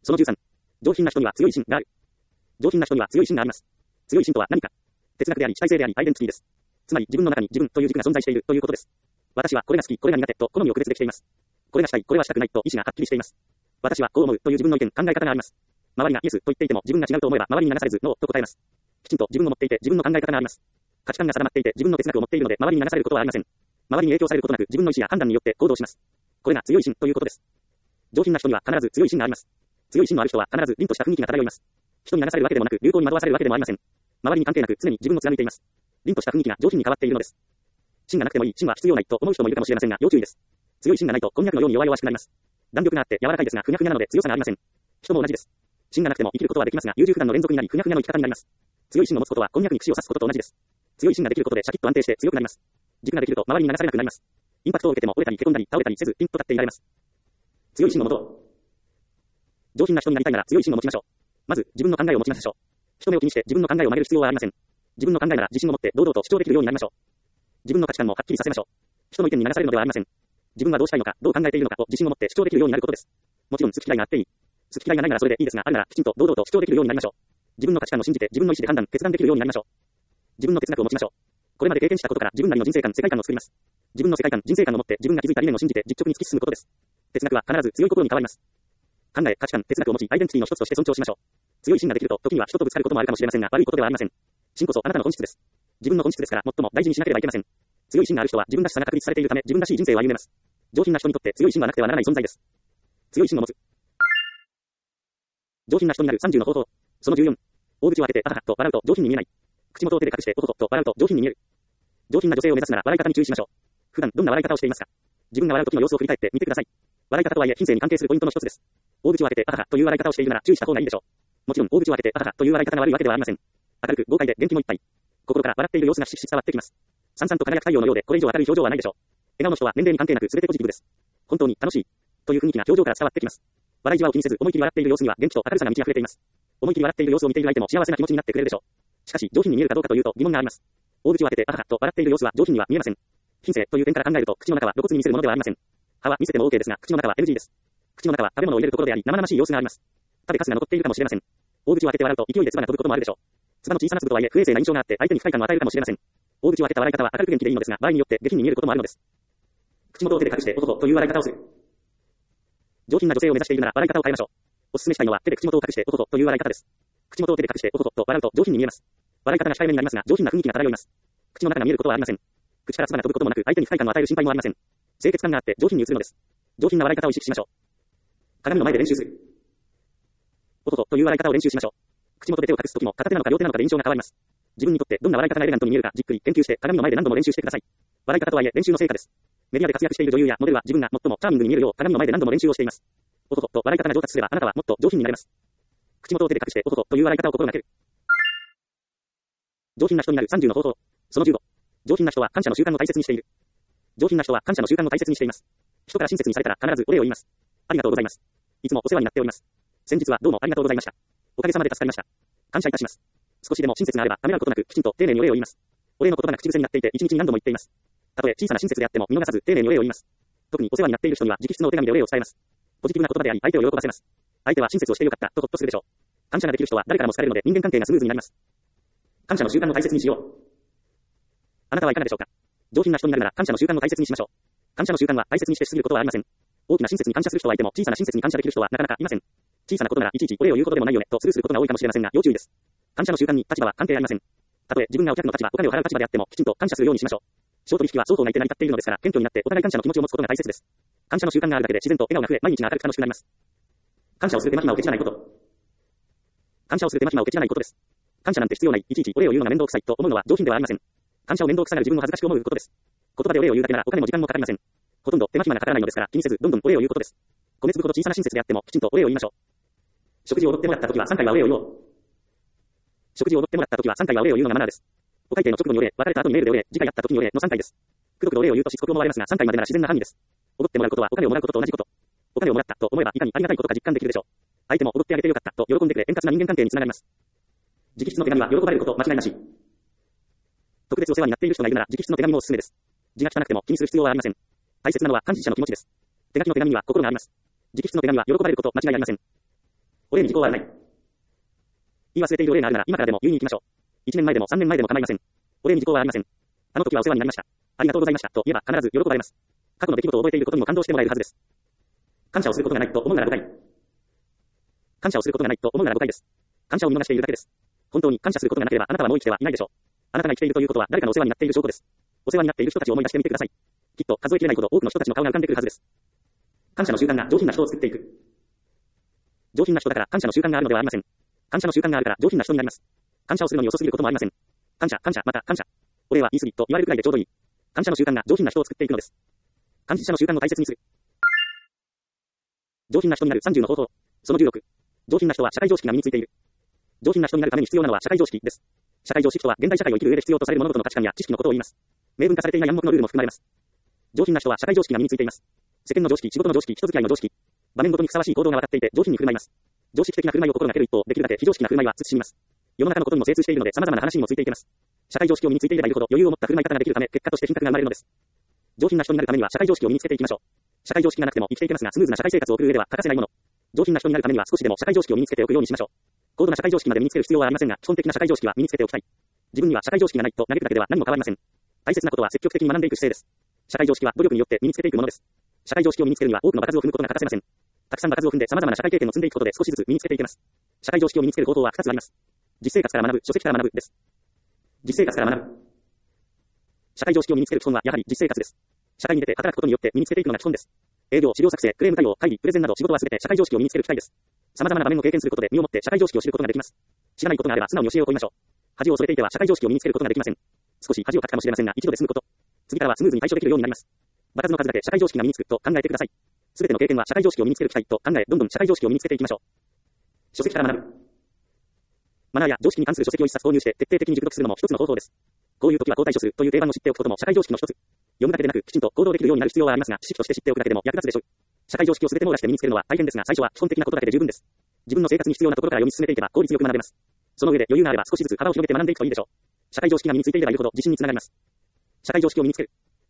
S1: その13、上品な人には強い心がある。上品な人には強い心があります。強い心とは何か。哲学であり主体性でありアイデンティティです。つまり自分の中に自分という軸が存在しているということです。私はこれが好き、これが苦手と好みを区別できています。これがしたい、これはしたくないと意思がはっきりしています。私はこう思うという自分の意見、考え方があります。周りがイエスと言っていても自分が違うと思えば周りに流されずノーと答えます。きちんと自分を持っていて自分の考え方があります。価値観が定まっていて自分の哲学を持っているので周りに流されることはありません。周りに影響されることなく自分の意思や判断によって行動します。これが強い心ということです。上品な人には必ず強い心があります。強い心のある人は必ず凛とした雰囲気が漂います。人に流されるわけでもなく流行に惑わされるわけでもありません。周りに関係なく常に自分を貫いています。凛とした雰囲気が上品に変わっているのです。芯がなくてもいい、芯は必要ないと思う人もいるかもしれませんが要注意です。強い芯がないとこんにゃくのように弱々しくなります。弾力があって柔らかいですがふにゃふにゃなので強さがありません。人も同じです。芯がなくても生きることはできますが優柔不断の連続になりふにゃふにゃの生き方になります。強い芯を持つことはこんにゃくに串を刺すことと同じです。強い芯ができることでシャキッと安定して強くなります。軸ができると周りに流されなくなります。インパクトを受けても折れたりへこんだり倒れたりせずピンと立っていられます。強い芯を持とう。上品な人になりたいなら強い芯を持ちましょう。まず自分の考えを持ちましょう。人目を気にして自分の考えを曲げる必要はありません。自分の考えなら自信を持って堂々と主張できるようになりましょう。自分の価値観もはっきりさせましょう。人の意見に流されるのではありません。自分はどうしたいのか、どう考えているのかを自信を持って主張できるようになることです。もちろん好き嫌いがあっていい。好き嫌いがないならそれでいいですが、あるならきちんと堂々と主張できるようになりましょう。自分の価値観を信じて自分の意思で判断、決断できるようになりましょう。自分の哲学を持ちましょう。これまで経験したことから自分なりの人生観、世界観を作ります。自分の世界観、人生観を持って自分が築いた理念を信じて実直に突き進むことです。哲学は必ず強い心に変わります。考え、価値観、哲学を持ち、アイデンティティの一つとして尊重しましょう。強い心ができると、時には人とぶつかることもあるかもしれませんが、悪いことではありません。心こそあなたの本質です。自分の本質ですから、最も大事にしなければいけません。強い心がある人は自分らしさが確立されているため、自分らしい人生を歩めます。上品な人にとって強い心はなくてはならない存在です。強い心を持つ。上品な人になる30の方法。その14。大口を開けて、あははと笑うと上品に見えない。口元を手で隠して、おととと笑うと上品に見える。上品な女性を目指すなら笑い方に注意しましょう。普段どんな笑い方をしていますか？自分が笑う時の様子を振り返ってみてください。笑い方とはいえ品性に関係するポイントの一つです。大口を開けて、あははという笑い方をしているなら注意した方がいいでしょう。もちろん大口を開けて、あははという笑い方が悪いわけではありません。明るく豪快で元気もいっぱい。心から笑っている様子がしし伝わってきます。さんさんと輝く太陽のようでこれ以上明るい表情はないでしょう。笑顔の人は年齢に関係なく全てポジティブです。本当に楽しいという雰囲気が表情から伝わってきます。笑いじわを気にせず思い切り笑っている様子には元気と明るさが満ち溢れています。思い切り笑っている様子を見ている相手も幸せな気持ちになってくれるでしょう。しかし上品に見えるかどうかというと疑問があります。大口を開けてあははと笑っている様子は上品には見えません。品性という点から考えると口の中は露骨に見せるものではありません。歯は見せても OK ですが口の中は NG です。口の中は食べ物を入れるところであり生々しい様子があります。食べかすが残っているかもしれません。大口を開けて笑うと勢いで唾が飛ぶこともあるでしょう。唾の小さな粒とはいえ不衛生な印象があって相手に不快感を与えるかもしれません。大口を開けた笑い方は明るく元気でいいのですが場合によって下品に見えることもあるのです。口元を手で隠しておととという笑い方をする。上品な女性を目指しているなら笑い方を変えましょう。お勧めしたいのは手で口元を隠しておととという笑い方です。口元を手で隠しておととと笑うと上品に見えます。笑い方が控えめになりますが上品な雰囲気が漂います。口の中が見えることはありません。口から唾が飛ぶこともなく相手に不快感を与える心配もありません。清潔感があって上品に映るのです。上品な笑い方を意識しましょう。鏡の前で練習する。おととという笑い方を練習しましょう。口元で手を隠すときも片手なのか両手なのかで印象が変わります。自分にとってどんな笑い方がエレガントに見えるかじっくり研究して鏡の前で何度も練習してください。笑い方とはいえ練習の成果です。メディアで活躍している女優やモデルは自分が最もチャーミングに見えるよう鏡の前で何度も練習をしています。おととと笑い方が上達すればあなたはもっと上品になれます。口元を手で隠しておととという笑い方を心がける。上品な人になる30の方法。その15。上品な人は感謝の習慣を大切にしている。上品な人は感謝の習慣を大切にしています。人から親切にされたら必ずお礼を言います。ありがとうございます。いつもお世話になっております。先日はどうもありがとうございました。おかげさまで助かりました。感謝いたします。少しでも親切があればためらうことなくきちんと丁寧にお礼を言います。お礼の言葉が口癖になっていて一日に何度も言っています。たとえ小さな親切であっても見逃さず丁寧にお礼を言います。特にお世話になっている人には直筆のお手紙でお礼を伝えます。ポジティブな言葉であり相手を喜ばせます。相手は親切をしてよかったとほっとするでしょう。感謝ができる人は誰からも好かれるので人間関係がスムーズになります。感謝の習慣を大切にしよう。あなたはいかがでしょうか。上品な人になるなら感謝の習慣を大切にしましょう。感謝の習慣は大切にしてしすぎることはありません。大きな親切に感謝する人はいても小さな親切に感謝できる人はなかなかいません。小さなことならいちいちお礼を言うことでもないよねとスルーすることが多いかもしれませんが要注意です。感謝の習慣に立場は関係ありません。たとえ自分がお客の立場、お金を払う立場であってもきちんと感謝するようにしましょう。商取引は双方がいて成り立っているのですから謙虚になってお互い感謝の気持ちを持つことが大切です。感謝の習慣があるだけで自然と笑顔が増え毎日が明るく楽しくなります。感謝をする手間暇をケチらないこと。感謝をする手間暇をケチらないことです。感謝なんて必要ない、いちいちお礼を言うのが面倒くさいと思うのは上品ではありません。感謝を面倒くさがる自分を恥ずかしく思うことです。言葉でお礼を言うだけならお金も時間もかかりません。ほとんど手間暇がかからないのですから気にせずどんどんお礼を言うことです。米粒ほど小さな親切であってもきちんとお礼を言いましょう。食事を踊ってもらったときは3回はお礼を言おう。食事を踊ってもらったときは3回はお礼を言うのがマナーです。お会計の直後にお礼、別れた後にメールでお礼、次回会ったときにお礼の3回です。くどくどお礼を言うとしつこく思われますが3回までなら自然な範囲です。踊ってもらうことはお金をもらうことと同じこと。お金をもらったと思えばいかにありがたいことか実感できるでしょう。相手も踊ってあげてよかったと喜んでくれ円滑な人間関係につながります。直筆の手紙は喜ばれること間違いなし。特別お世話になっている人がいるなら直筆の手紙もおすすめです。字が汚くても気にする必要はありません。大切なのは感謝者の気持ちです。手書きの手紙には心があります。直筆の手紙は喜ばれること間違いありません。 お礼に時効はあるまい。言い忘れているお礼があるなら今からでも言いに行きましょう。1年前でも3年前でも構いません。お礼に時効はありません。あの時はお世話になりました。ありがとうございましたと言えば必ず喜ばれます。過去の出来事を覚えていることにも感動してもらえるはずです。感謝をすることがないと思うなら誤解。感謝をすることがないと思うなら誤解です。感謝を見逃しているだけです。本当に感謝することがなければあなたはもう生きてはいないでしょう。あなたが生きているということは誰かのお世話になっている証拠です。お世話になっている人たちを思い出してみてください。きっと数えきれないほど多くの人たちの顔が浮かんでくるはずです。感謝の習慣が上品な人を作っていく。上品な人だから感謝の習慣があるのではありません。感謝の習慣があるから上品な人になります。感謝をするのに遅すぎることもありません。感謝、感謝、また感謝。お礼は言い過ぎと言われるくらいでちょうどいい。感謝の習慣が上品な人を作っていくのです。感謝の習慣を大切にする。上品な人になる30の方法。その16。上品な人は社会常識が身についている。上品な人になるために必要なのは社会常識です。社会常識とは現代社会を生きる上で必要とされる物事の価値観や知識のことを言います。明文化されていない暗黙のルールも含まれます。上品な人は社会常識が身についています。世間の常識、仕事の常識、人付き合いの常識。場面ごとにふさわしい行動が分かっていて上品に振る舞います。常識的な振る舞いを心がける一方、できるだけ非常識な振る舞いは慎みます。世の中のことにも精通しているので様々な話にもついていけます。社会常識を身についていればいるほど余裕を持った振る舞い方ができるため結果として品格が生まれるのです。上品な人になるためには社会常識を身につけていきましょう。社会常識がなくても生きていけますがスムーズな社会生活を送る上では欠かせないもの。上品な人になるためには少しでも社会常識を身につけておくようにしましょう。高度な社会常識まで身につける必要はありませんが基本的な社会常識は身につけておきたい。自分には社会常識がないと嘆くだけでは何も変わりません。大切なことは積極的に学んでいく姿勢です。社会常識は努力によって身につけていくものです。社会常識を身につけるには多くの場数を踏むことが欠かせません。たくさん場数を踏んで様々な社会経験を積んでいくことで少しずつ身につけていけます。社会常識を身につける方法は2つあります。実生活から学ぶ、書籍から学ぶです。実生活から学ぶ。社会常識を身につける基本はやはり実生活です。社会に出て働くことによって身につけていくのが基本です。営業、資料作成、クレーム対応、会議、プレゼンなど仕事は全て社会常識を身につける機会です。様々な場面を経験することで身をもって社会常識を知ることができます。知らないことがあれば素直に教えを請いましょう。恥を恐れていては社会常識を身につけることができません。少し恥をかくかもしれませんが一度で済むこと。次からはスムーズに対処できるようになります。場数の数だけ社会常識が身につくと考えてください。すべての経験は社会常識を身につける機会と考え、どんどん社会常識を身につけていきましょう。書籍から学ぶ。マナーや常識に関する書籍を一冊購入して徹底的に熟読するのも一つの方法です。こういう時は交代書するという定番を知っておくことも社会常識の一つ。読むだけでなくきちんと行動できるようになる必要はありますが、知識として知っておくだけでも役立つでしょう。社会常識を全て網羅して身につけるのは大変ですが、最初は基本的なことだけで十分です。自分の生活に必要なところから読み進めていけば効率よく学べます。その上で余裕があれば少しずつ幅を広げて学んでいくといいでしょう。社会常識が身についていればいるほど自信につながります。社会常識を身につける。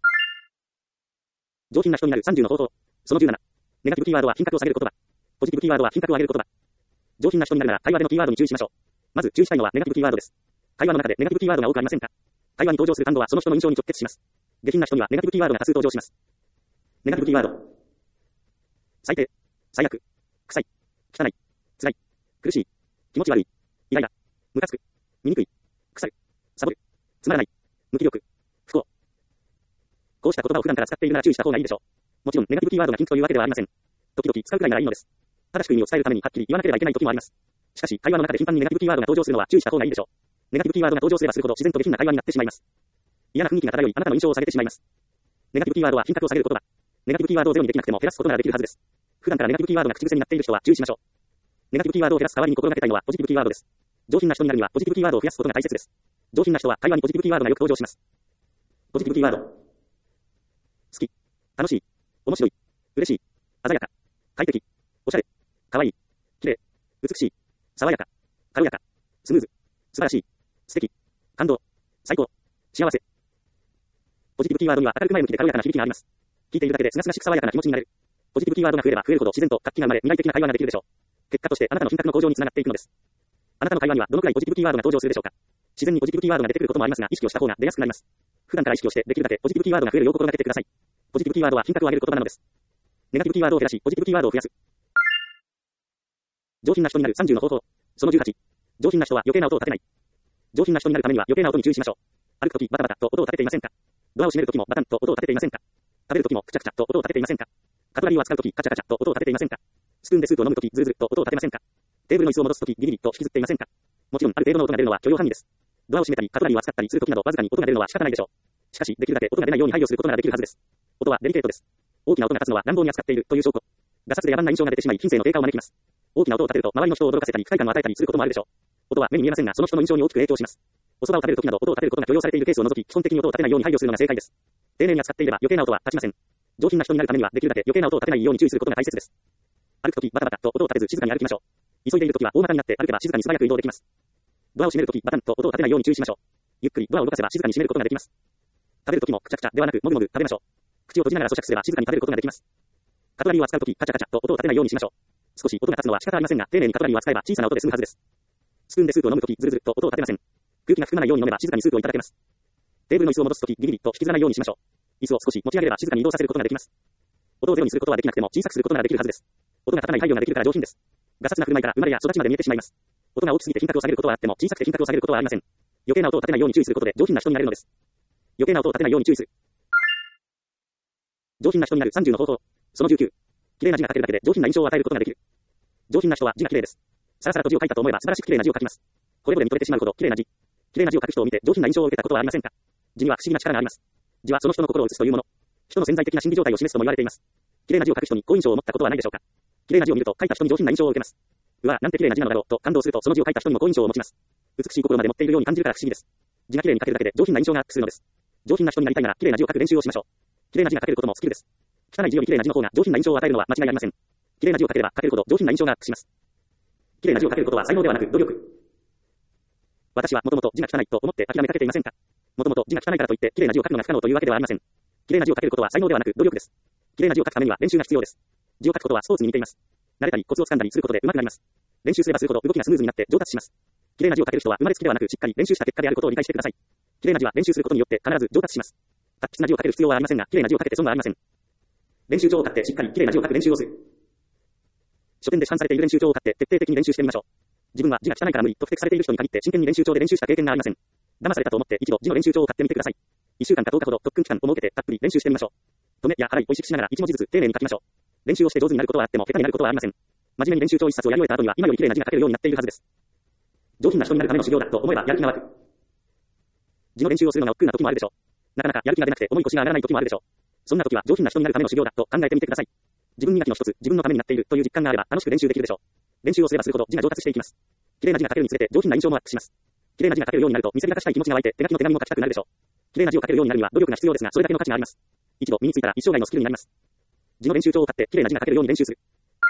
S1: 上品な人になる30の方法。その17。ネガティブキーワードは品格を下げる言葉。ポジティブキーワードは品格を上げる言葉。上品な人になるなら会話でのキーワードに注意しましょう。まず注意したいのはネガティブキーワードです。会話の中でネガティブキーワードが多くありませんか？会話に登場する単語はその人の印象に直結します。下品な人にはネガティブキーワードが多数登場します。ネガティブキーワード。最低、最悪、臭い、汚い、辛い、苦しい、気持ち悪い、イライラ、ムカつく、醜い、腐る、サボる、つまらない、無気力、不幸。こうした言葉を普段から使っているなら注意した方がいいでしょう。もちろんネガティブキーワードが禁句というわけではありません。時々使うくらいならいいのです。正しく意味を伝えるためにはっきり言わなければいけない時もあります。しかし会話の中で頻繁にネガティブキーワードが登場するのは注意した方がいいでしょう。ネガティブキーワードが登場すればするほど自然と下品な会話になってしまいます。嫌な雰囲気が漂いあなたの印象を下げてしまいます。ネガティブキーワードは品格を下げる言葉。ネガティブキーワードをゼロにできなくても減らすことならできるはずです。普段からネガティブキーワードが口癖になっている人は注意しましょう。ネガティブキーワードを減らす代わりに心がけたいのはポジティブキーワードです。上品な人になるにはポジティブキーワードを増やすことが大切です。上品な人は会話にポジティブキーワードがよく登場します。ポジティブキーワード。好き、楽しい、面白い、嬉しい、鮮やか、快適、おしゃれ、かわいい、綺麗、美しい、爽やか、軽やか、スムーズ、素晴らしい、素敵、感動、最高、幸せ。ポジティブキーワードには明るく前向きで軽やかな響きがあります。聞いているだけで清々しく爽やかな気持ちになれる。ポジティブキーワードが増えれば増えるほど自然と活気が生まれ未来的な会話ができるでしょう。結果としてあなたの品格の向上につながっていくのです。あなたの会話にはどのくらいポジティブキーワードが登場するでしょうか。自然にポジティブキーワードが出てくることもありますが、意識をした方が出やすくなります。普段から意識をしてできるだけポジティブキーワードが増えるよう心がけてください。ポジティブキーワードは品格を上げる言葉なのです。ネガティブキーワードを減らし、ポジティブキーワードを増やす。上品な人になる30の方法。その18。上品な人は余計な音を立てない。上品な人になるためには余計な音に注意しましょう。歩くときバタバタと音を立てていませんか？ドアを閉めるときもバタンと音を立てていませんか？食べるときもクチャクチャと音を立てていませんか？カトラリーを扱うときカチャカチャと音を立てていませんか？スプーンでスープを飲むときズルズルと音を立てませんか？テーブルの椅子を戻すときギリギリと引きずっていませんか？もちろんある程度の音が出るのは許容範囲です。ドアを閉めたりカトラリーを扱ったりするときなどわずかに音が出るのは仕方ないでしょう。しかしできるだけ音が出ないように配慮することならできるはずです。音はデリケートです。大きな音が立つのは乱暴に扱っているという証拠。ガサツで野蛮な印象が出てしまい品性の低下を招きます。大きな音を立てると周りの人を驚かせたり不快感を与えたりすることもあるでしょう。音は目に見えませんがその人の印象に大きく影響します。お蕎麦を食べるときなど音を立てることが許容されているケースを除き基本的に音を立てないように配慮するのが正解です。丁寧に扱っていれば余計な音は立ちません。上品な人になるためにはできるだけ余計な音を立てないように注意することが大切です。歩くときバタバタと音を立てず静かに歩きましょう。急いでいるときは大股になって歩けば静かに素早く移動できます。ドアを閉めるときバタンと音を立てないように注意しましょう。ゆっくりドアを動かせば静かに閉めることができます。食べるときもくちゃくちゃではなくもぐもぐ食べましょう。口を閉じながら咀嚼すれば静かに食べることができます。カトラリーを扱うときカチャカチャと音を立てないようにしましょう。 少し音が立つのは仕方ありませんが、丁寧にカトラリーを扱えば小さな音で済むはずです。スプーンでスープを飲むとき、ズルズルと音を立てません。空気が含まないように飲めば静かにスープをいただけます。テーブルの椅子を戻すとき、ギリギリと引きずらないようにしましょう。椅子を少し持ち上げれば静かに移動させることができます。音をゼロにすることはできなくても小さくすることができるはずです。音が立たない配慮ができるから上品です。ガサツな振る舞いから生まれや育ちまで見えてしまいます。音が大きすぎて品格を下げることはあっても小さくて品格を下げることはありません。余計な音を立てないように注意することで上品な人になれるのです。余計な音を立てないように注意する。上品な人になる30の方法。その19。綺麗な字が書けるだけで上品な印象を与えることができる。上品な人は字が綺麗です。さらさらと字を書いたと思えば素晴らしく綺麗な字を書きます。これほど見とれてしまうほど綺麗な字。綺麗な字を書く人を見て上品な印象を受けたことはありませんか？字には不思議な力があります。字はその人の心を映すというもの。人の潜在的な心理状態を示すとも言われています。綺麗な字を書く人に好印象を持ったことはないでしょうか？綺麗な字を見ると書いた人に上品な印象を受けます。うわ、なんて綺麗な字なのだろうと感動するとその字を書いた人にも好印象を持ちます。美しい心まで持っているように感じるから不思議です。字が綺麗に書けるだけで上品な印象がアップするのです。上品な人になりたいなら綺麗な字を書く練習をしましょう。綺麗な字が書けることもスキルです。汚い字より綺麗な字の方が上品な印象を与えるのは間違いありません。綺麗な字を書ければ書けるほど上品な印象がアップします。綺麗な字を書けることは才能ではなく努力。私はもともと字が汚いと思って諦めかけていませんか？もともと字が汚いからといって綺麗な字を書くのが不可能というわけではありません。綺麗な字を書けることは才能ではなく努力です。綺麗な字を書くためには練習が必要です。字を書くことはスポーツに似ています。慣れたりコツをつかんだりすることで上手くなります。練習すればするほど動きがスムーズになって上達します。綺麗な字を書ける人は生まれつきではなくしっかり練習した結果であることを理解してください。綺麗な字は練習することによって必ず上達します。達筆な字を書ける必要はありませんが、綺麗な字を書けて損はありません。練習帳を買ってしっかり綺麗な字を書く練習をする。書店で市販されている練習帳を買って徹底的に練習してみましょう。自分は字が汚いから無理と指摘されている人に限って真剣に練習帳で練習した経験がありません。騙されたと思って一度字の練習帳を買ってみてください。1週間か10日ほど特訓期間を設けてたっぷり練習してみましょう。止めや払いを意識しながら一文字ずつ丁寧に書きましょう。練習をして上手になることはあっても下手になることはありません。真面目に練習帳一冊をやり終えた後には今より綺麗な字が書けるようになっているはずです。上品な人になるための修行だと思えばやる気が湧く。字の練習をするのが億劫な時もあるでしょう。なかなかやる気が出なくて重い腰が上がらない時もあるでしょう。そんな時は上品な人になるための修行だと考えてみてください。自分磨きの一つ、自分のためになっているという実感があれば楽しく練習できるでしょう。練習をすればするほど字が上達していきます。綺麗な字が書けるにつれて上品な印象もアップします。綺麗な字が書けるようになると見せびらかしたい気持ちが湧いて手書きの手紙も書きたくなるでしょう。綺麗な字を書けるようになるには努力が必要ですがそれだけの価値があります。一度身についたら一生涯のスキルになります。字の練習帳を買って綺麗な字が書けるように練習する。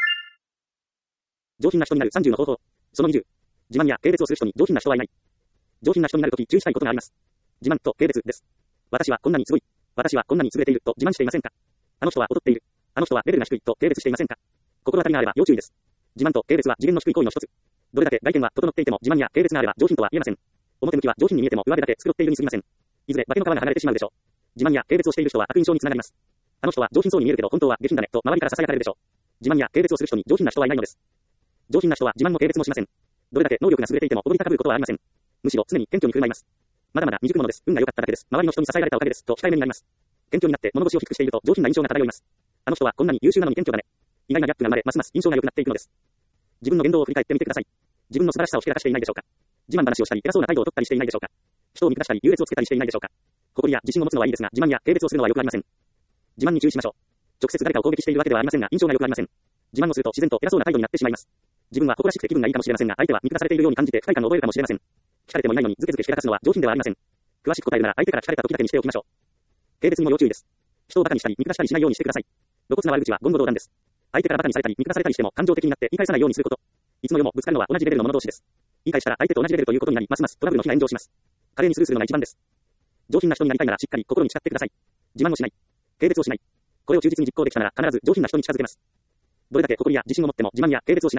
S1: 上品な人になる30の方法。その20。自慢や軽蔑をする人に上品な人はいない。上品な人になるとき注意したいことがあります。自慢と軽蔑です。私はこんなにすごい。私はこんなに優れていると自慢していませんか？あの人は劣っている。あの人はレベルが低いと軽蔑していませんか？心当たりがあれば要注意です。自慢と軽蔑は次元の低い行為の一つ。どれだけ外見は整っていても自慢や軽蔑があれば上品とは言えません。表向きは上品に見えても上辺だけ繕っているに過ぎません。いずれ化けの皮が剥がれてしまうでしょう。自慢や軽蔑をしている人は悪印象につながります。あの人は上品そうに見えるけど本当は下品だねと周りから囁かれるでしょう。自慢や軽蔑をする人に上品な人はいないのです。上品な人は自慢も軽蔑もしません。どれだけ能力が優れていても踊り高ぶることはありません。むしろ常に謙虚に振る舞います。まだまだ未熟者です。運が良かっただけです。周りの人に支えられたおかげです。と控えめになります。謙虚になって物腰を低くしていると上品な印象が漂います。あの人はこんなに優秀なのに謙虚だね。意外なギャップが生まれ、ますます印象が良くなっていくのです。自分の言動を振り返ってみてください。自分の素晴らしさをひけらかしていないでしょうか。自慢話をしたり、偉そうな態度を取ったりしていないでしょうか。人を見下したり、優劣をつけたりしていないでしょうか。誇りや自信を持つのはいいですが、自慢や軽蔑をするのは良くありません。自慢に注意しましょう。直接誰かを攻撃しているわけではありませんが、印象が良くありません。自慢をすると自然と偉そうな態度になってしまいます。自分は誇らしくて気分がいいかもしれませんが、相手は見下されているように感じて不快感を覚えるかもしれません。聞かれてもいないのにズケズケしてらかすのは上品ではありません。詳しく答えるなら相手から聞かれた時だけにしておきましょう。軽蔑にも要注意です。人を馬鹿にしたり見下したりしないようにしてください。露骨な悪口は言語道断です。相手から馬鹿にされたり見下されたりしても感情的になって言い返さないようにすること。いつの世もぶつかるのは同じレベルの者同士です。言い返したら相手と同じレベルということになり、ますますトラブルの日が炎上します。華麗にスルーするのが一番です。上品な人になりたいならしっかり心に誓ってください。自慢をしない。軽蔑をしない。これを忠実に実行できたなら必ず上品な人に近づけます。どれだけ誇りや自信を持っても自慢や軽蔑をしない。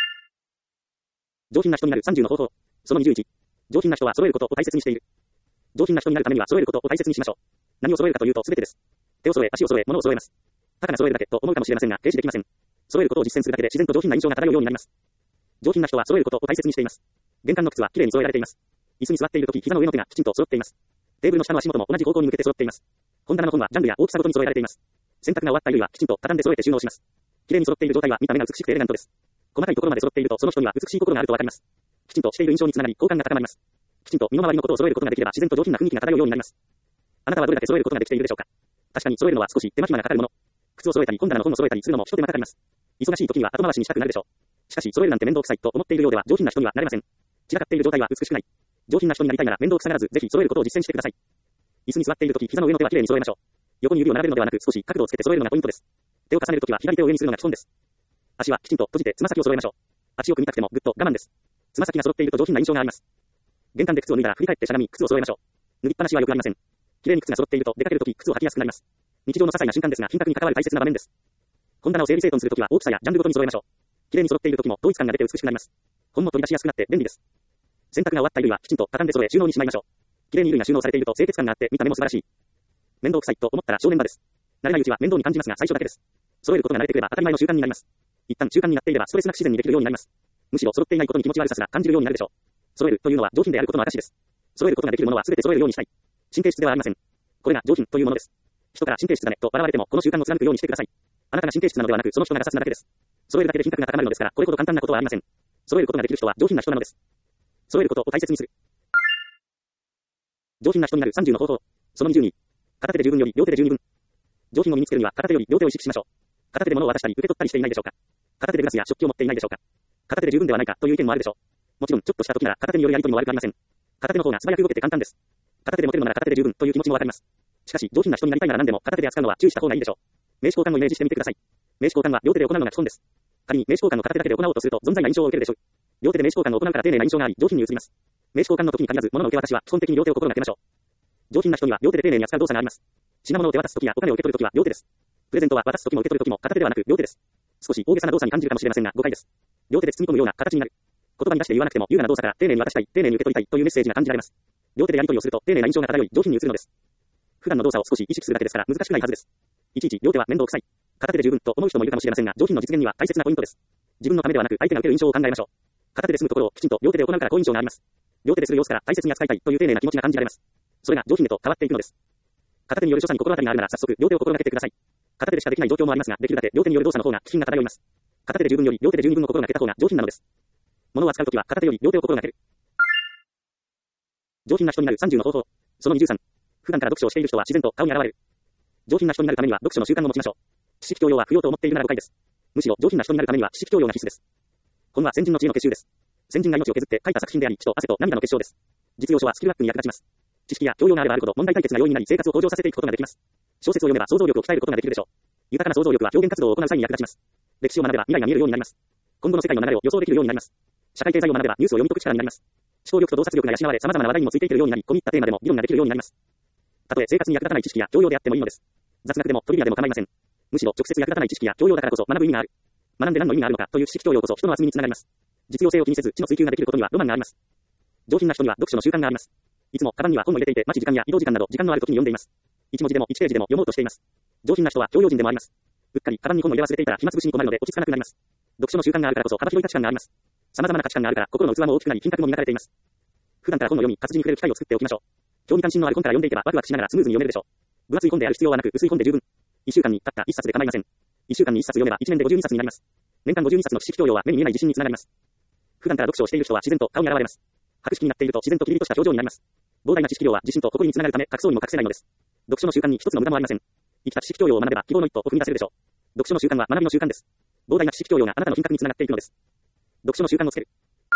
S1: 上品な人になる30の方法。その21。上品な人は揃えることを大切にしている。上品な人になるためには揃えることを大切にしましょう。何を揃えるかというと全てです。手を揃え、足を揃え、物を揃えます。ただ揃えるだけと思うかもしれませんが、停止できません。揃えることを実践するだけで自然と上品な印象が漂うようになります。上品な人は揃えることを大切にしています。玄関の靴はきれいに揃えられています。椅子に座っているとき、膝の上の手がきちんと揃っています。テーブルの下の足元も同じ方向に向けて揃っています。本棚の本はジャンルや大きさごとに揃えられています。洗濯が終わった衣類はきちんと畳んで揃えて収納します。きれいに揃っている状態は見た目が美しくてエレガントです。細かいところまで揃っているとその人には美しい心があるとわかります。きちんとしている印象につながり、好感が高まります。きちんと身の回りのことを揃えることができれば自然と上品な雰囲気が漂うようになります。あなたはどれだけ揃えることができているでしょうか。確かに揃えるのは少し手間暇がかかるもの。靴を揃えたり本棚の本を揃えたりするのも一手間かかります。忙しい時には後回しにしたくなるでしょう。しかし揃えるなんて面倒くさいと思っているようでは上品な人にはなれません。散らかっている状態は美しくない。上品な人になりたいなら面倒くさがらずぜひ揃えることを実践してください。椅子に座っているとき膝の上の手はきれいに揃えましょう。横に指を並べるのではなく少し角度をつけて揃えるのがポイントです。手を重ねるときは左手を上にするのが基本です。足はきちんと閉じてつま先を揃えましょう。足を組みたくてもぐっと我慢です。つま先が揃っていると上品な印象があります。玄関で靴を脱いだら振り返ってしゃがみ靴を揃えましょう。脱ぎっぱなしは良くありません。きれいに靴が揃っていると出かけるとき靴を履きやすくなります。日常の些細な瞬間ですが品格に関わる大切な場面です。本棚を整理整頓するときは大きさやジャンルごとに揃えましょう。 綺麗に揃っている時も統一感が出て美しくなります。本も取り出しやすくなって便利です。洗濯が終わった衣類はきちんと畳んで揃え収納にしまいましょう。綺麗に衣類が収納されていると清潔感があって見た目も素晴らしい。面倒くさいと思ったら正念場です。慣れないうちは面倒に感じますが最初だけです。揃えることが慣れてくれば当たり前の習慣になります。一旦習慣になっていればストレスなく自然にできるようになります。むしろ揃っていないことに気持ち悪さすら感じるようになるでしょう。揃えるというのは上品であることの証です。揃えることができるものは全て揃えるようにしたい。神経質ではありません。これが上品というものです。人から神経質だねと笑われてもこの習慣を貫くようにしてください。あなたが神経質なのではなくその人がガサツなだけです。揃えるだけで品格が高まるのですからこれほど簡単なことはありません。揃えることができる人は上品な人なのです。揃えることを大切にする。上品な人になる30の方法。その22。片手で十分より両手で十二分。上品を身につけるには片手より両手を意識しましょう。片手で物を渡したり受け取ったりしていないでしょうか。片手でグラスや食器を持っていないでしょうか。片手で十分ではないかという意見もあるでしょう。もちろんちょっとした時なら片手によるやり取りも悪くありません。片手の方が素早く動けて簡単です。片手で持てるのなら片手で十分という気持ちもわかります。しかし上品な人になりたいなら何でも片手で扱うのは注意した方がいいでしょう。名刺交換をイメージしてみてください。名刺交換は両手で行うのが基本です。仮に名刺交換を片手だけで行おうとすると存在な印象を受けるでしょう。両手で名刺交換を行うから丁寧な印象があり上品に映ります。名刺交換の時に限らず物の受け渡しは基本的に両手を心がけましょう。上品な人には両手で丁寧に扱う動作があります。品物を手渡す時やお金を受け取る時は両手です。プレゼントは渡す時も受け取る時も片手ではなく両手です。少し大げさな動作に感じるかもしれませんが誤解です。両手で包み込むような形になる。言葉に出して言わなくても優雅な動作から丁寧に渡したい、丁寧に受け取りたいというメッセージが感じられます。両手でやり取りをすると丁寧な印象が漂い上品に映るのです。普段の動作を少し意識するだけですから難しくないはずです。いちいち両手は面倒くさい。片手で十分と思う人もいるかもしれませんが上品の実現には大切なポイントです。自分のためではなく相手が受ける印象を考えましょう。片手で済むところをきちんと両手で行うから好印象があります。両手でする様子から大切に扱いたいという丁寧な気持ちが感じられます。それが上品へと変わっていくのです。片手による所作に心当たりがあるなら早速両手を心がけてください。片手でしかできない状況もありますができるだけ両手による動作の方が気品が漂います。片手で十分より両手で十二分を心がけた方が上品なのです。物を扱うときは片手より両手を心がける。上品な人になる30の方法。その23。普段から読書をしている人は自然と顔に現れる。上品な人になるためには読書の習慣を持ちましょう。知識教養は不要と思っているなら誤解です。むしろ上品な人になるためには知識教養が必須です。本は先人の知恵の結集です。先人が命を削って書いた作品であり、血と汗と涙の結晶です。実用書はスキルアップに役立ちます。知識や教養があればあるほど問題解決が容易になり生活を向上させていくことができます。小説を読めば想像力を鍛えることができるでしょう。豊かな想像力は表現活動を行う際に役立ちます。歴史を学べば未来が見えるようになります。今後の世界の流れを予想できるようになります。社会経済を学べばニュースを読み解く力になります。思考力と洞察力が養われ様々な話題にもついていけるようになり、込み入ったテーマでも議論ができるようになります。たとえ生活に役立たない知識や教養であってもいいのです。雑学でもトリビアでも構いません。むしろ直接役立たない知識や教養だからこそ学ぶ意味がある。学んで何の意味があるのかという知識教養こそ人の厚みにつながります。実用性を気にせず知の追求ができることにはロマンがあります。上品な人には読書の習慣があります。いつもカバンには本を入れていて待ち時間や移動時間など時間のある時に読んでいます。1文字でも1ページでも読もうとしています。上品な人は教養人でもあります。うっかりカバンに本を入れ忘れていたら暇つぶしに困るので落ち着かなくなります。読書の習慣があるからこそ幅広い価値観があります。様々な価値観があるから心の器も大きくなり品格も磨かれています。普段から本を読み活字に触れる機会を作っておきましょう。興味関心のある本から読んでいけばワクワクしながらスムーズに読めるでしょう。分厚い本である必要はなく薄い本で十分。1週間にたった1冊で構いません。1週間に1冊読めば1年で52冊になります。年間52冊の知識教養は目に見えない自信につながります。普段から読書をしている人は自然と顔に現れます。博識になっていると自然とキリリとした表情になります。膨大な知識量は自信と誇りにつながるため隠そうにも隠せないのです。読書の習慣に一つの無駄もありません。生きた知識教養を学べば希望の一歩を踏み出せるでしょう。読書の習慣は学びの習慣です。膨大な知識教養があなたの品格につながっていくのです。読書の習慣をつける。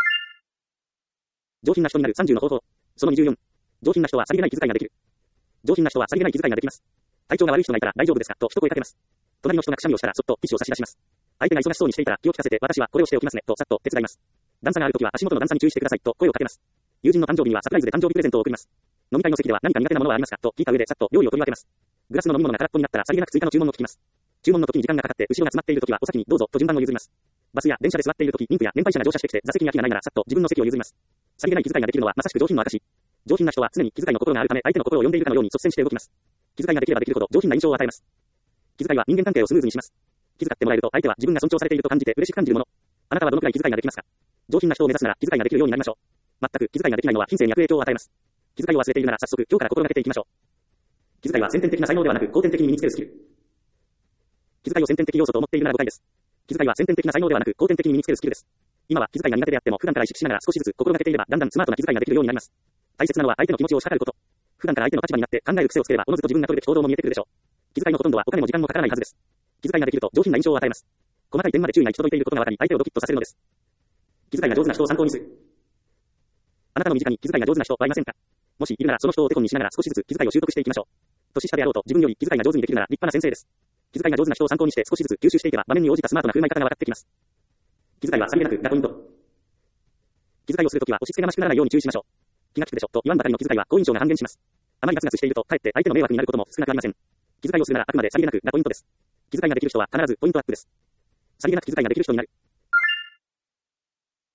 S1: 上品な人になる30の方法。その24。上品な人はさりげない気遣いができる。上品な人はさりげない気遣いができます。体調が悪い人がいたら大丈夫ですかと一声かけます。隣の人がくしゃみをしたらそっとティッシュを差し出します。相手が忙しそうにしていたら気を利かせて私はこれをしておきますねとさっと手伝います。段差があるときは足元の段差に注意してくださいと声をかけます。友人の誕生日にはサプライズで誕生日プレゼントを送ります。飲み会の席では何か苦手なものはありますかと聞いた上でさっと料理を取り分けます。グラスの飲み物が空っぽになったらさりげなく追加の注文を聞きます。注文の時に時間がかかって後ろが詰まっている時はお先にどうぞと順番を譲ります。バスや電車で座っている時、妊婦や年配者が乗車してきて座席に空きがないならさっと自分の席を譲ります。さりげない気遣いができるのはまさしく上品の証。上品な人は常に気遣いの心があるため相手の心を読んでいるかのように率先して動きます。気遣いができればできるほど上品な印象を与えます。気遣いは人間関係をスムーズにします。気遣ってもらえると相手は自分が尊重されていると感じて嬉しく感じるもの。あなたはどのくらい気遣いができますか？上品な人を目指すなら気遣いができるようになりましょう。全く気遣いができないのは品性に悪影響を与えます。気遣いを忘れているなら早速今日から心がけていきましょう。気遣いは先天的な才能ではなく後天的に身につけるスキル。気遣いを先天的要素と思っているなら誤解です。気遣いは先天的な才能ではなく後天的に身につけるスキルです。今は気遣いが苦手であっても普段から意識しながら少しずつ心がけていればだんだんスマートな気遣いができるようになります。大切なのは相手の気持ちを測ること。普段から相手の立場になって考える癖をつければおのずと自分が取るべき行動も見えてくるでしょう。気遣いのほとんどはお金も時間もかからないはずです。気遣いができると上品な印象を与えます。細かい点まで注意が行き届いていることが分かり相手をドキッとさせるのです。気遣いが上手な人を参考にする。あなたの身近に気遣いが上手な人はいませんか？もしいるならその人を手本にしながら少しずつ気遣いを習得していきましょう。年下であろうと自分より気遣いが上手にできるなら立派な先生です。気遣いが上手な人を参考にして少しずつ吸収していけば場面に応じたスマートな振る舞い方が分かってきます。気遣いはさりげなくがポイント。気遣いをするときは押し付けがましくならないように注意しましょう。気が利くでしょと言わんばかりの気遣いは好印象が半減します。あまりガツガツしているとかえって相手の迷惑になることも少なくありません。気遣いをするならあくまでさりげなくがポイントです。気遣いができる人は必ずポイントアップです。さりげなく気遣いができる人になる。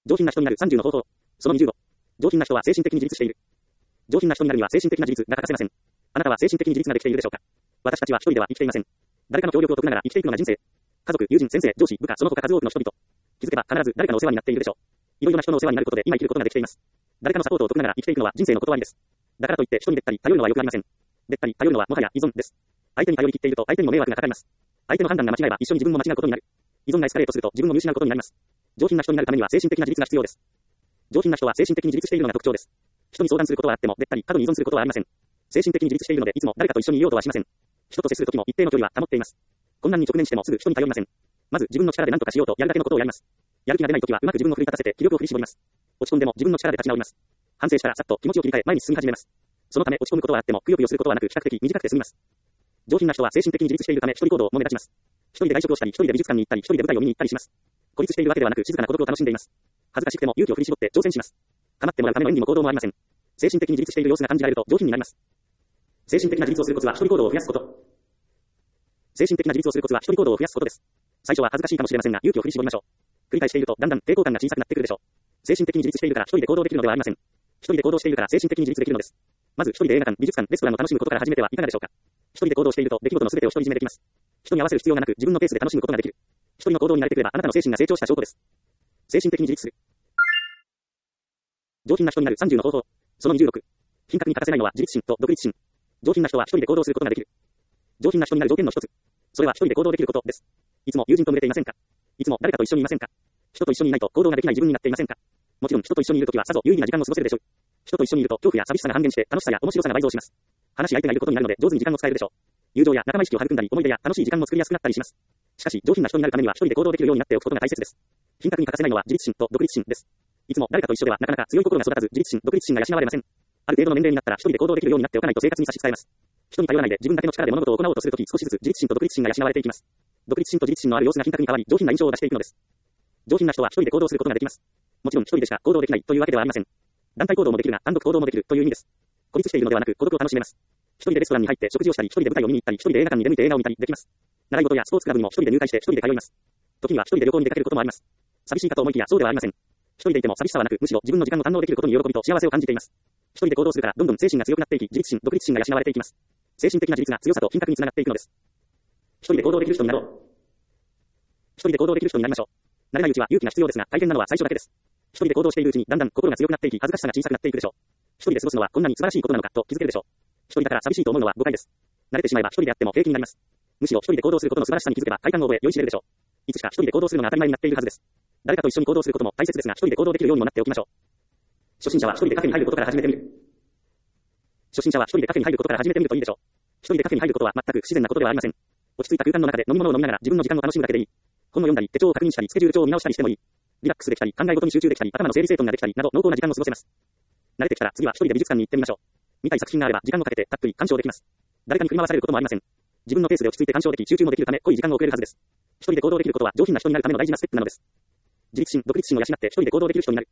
S1: 上品な人になる30の方法。その25。上品な人は精神的に自立している。上品な人になるには精神的な自立が欠かせません。あなたは精神的に自立ができているでしょうか。私たちは一人では生きていません。誰かの協力を解くながら生きていくのが人生。家族、友人、先生、上司、部下、その他数多くの人々。気づけば必ず誰かのお世話になっているでしょう。いろいろな人のお世話になることで今生きることができています。誰かのサポートを解くながら生きていくのは人生の断りです。だからといって人にべったり頼るのは良くありません。べったり頼るのはもはや依存です。相手に頼り切っていると相手にも迷惑がかかります。相手の判断が間違えば一緒に自分も間違うことになる。依存がエスカレートすると自分も見失うことになります。上品な人になるためには精神的な自立が必要です。上品な人は精神的に自立しているのが特徴です。人に相談することはあってもべったり過度に依存することはありません。精神的に自立しているのでいつも誰かと一緒にいようとはしません。人と接するときも一定の距離は保っています。困難に直面してもすぐ人に頼りません。まず自分の力で何とかしようとやるだけのことをやります。やる気が出ないときはうまく自分を奮い立たせて気力を振り絞ります。落ち込んでも自分の力で立ち直ります。反省したらさっと気持ちを切り替え前に進み始めます。そのため落ち込むことはあってもくよくよすることはなく比較的短くて済みます。上品な人は精神的に自立しているため一人行動も目立ちます。一人で外食をしたり、一人で美術館に行ったり、一人で舞台を見に行ったりします。孤立しているわけではなく静かな孤独を楽しんでいます。恥ずかしくても勇気を振り絞って挑戦します。構ってもらうための演技も行動もありません。精神的に自立している様子が感じられると上品になります。精神的な自立をするコツは一人行動を増やすこと。精神的な自立をするコツは一人行動を増やすことです。最初は恥ずかしいかもしれませんが勇気を振り絞りましょう。繰り返しているとだんだん抵抗感が小さくなってくるでしょう。精神的に自立しているから一人で行動できるのではありません。一人で行動しているから精神的に自立できるのです。まず一人で映画館、美術館、レストランを楽しむことから始めてはいかがでしょうか。一人で行動していると出来事の全てを独り占めできます。人に合わせる必要がなく自分のペースで楽しむことができる。一人の行動に慣れてくればあなたの精神が成長した証拠です。精神的に自立する。上品な人になる30の方法。その26。品格に欠かせないのは自立心と独立心。上品な人は一人で行動することができる。上品な人になる条件の一つ。それは一人で行動できることです。いつも友人と群れていませんか。いつも誰かと一緒にいませんか。人と一緒にいないと行動ができない自分になっていませんか。もちろん人と一緒にいるときはさぞ有意義な時間を過ごせるでしょう。人と一緒にいると恐怖や寂しさが半減して楽しさや面白さが倍増します。話し相手がいることになるので上手に時間を使えるでしょう。友情や仲間意識を育んだり思い出や楽しい時間も作りやすくなったりします。しかし上品な人になるためには一人で行動できるようになっておくことが大切です。品格に欠かせないのは自立心と独立心です。いつも誰かと一緒ではなかなか強い心が育たず自立心、独立心が養われません。ある程度の年齢になったら一人で行動できるようになっておかないと生活に差し支えます。人に頼らないで自分だけの力で物事を行おうとするとき少しずつ自立心と独立心が養われていきます。独立心と自立心のある様子が品格に変わり上品な印象を出していくのです。上品な人は一人で行動することができます。もちろん一人でしか行動できないというわけではありません。団体行動もできるが単独行動もできるという意味です。孤立しているのではなく孤独を楽しめます。一人でレストランに入って食事をしたり、一人で舞台を見に行ったり、一人で映画館に出向いて映画を見たりできます。習い事やスポーツクラブにも一人で入会して一人で通います。時には一人で旅行に出かけることもあります。寂しいかと思いきやそうではありません。一人でいても寂しさはなく、むしろ自分の時間を堪能できることに喜びと幸せを感じています。一人で行動するからどんどん精神が強くなっていき、自立心、独立心が養われていきます。精神的な自立が強さと品格につながっていくのです。一人で行動できる人になろう。一人で行動できる人になりましょう。慣れないうちは勇気が必要ですが、大変なのは最初だけです。一人で行動しているうちにだんだん心が強くなっていき、恥ずかしさが小さくなっていくでしょう。一人で過ごすのはこんなに素晴らしいことなのかと気づけるでしょう。一人だから寂しいと思うのは誤解です。慣れてしまえば一人であっても平気になります。むしろ一人で行動することの素晴らしさに気づけば快感を覚え酔いしれるでしょう。いつしか一人で行動するのが当たり前になっているはずです。誰かと一緒に行動することも大切ですが、一人で行動できるようにもなっておきましょう。初心者は一人でカフェに入ることから始めてみる。初心者は一人でカフェに入ることから始めてみるといいでしょう。一人でカフェに入ることは全く不自然なことではありません。落ち着いた空間の中で飲み物を飲みながら自分の時間を楽しむだけでいい。本を読んだり手帳を確認したりスケジュール帳を見直したりしてもいい。リラックスできたり考え事に集中できたり頭の整理整頓ができたりなど濃厚な時間を過ごせます。慣れてきたら次は一人で美術館に行ってみましょう。見たい作品があれば時間をかけてたっぷり鑑賞できます。誰かに振り回されることもありません。自分のペースで落ち着いて鑑賞でき集中もできるため濃い時間を送れるはずです。一人で行動できることは上品な人になるための大事なステップなのです。自立心、独立心を養って一人で行動できる人になる。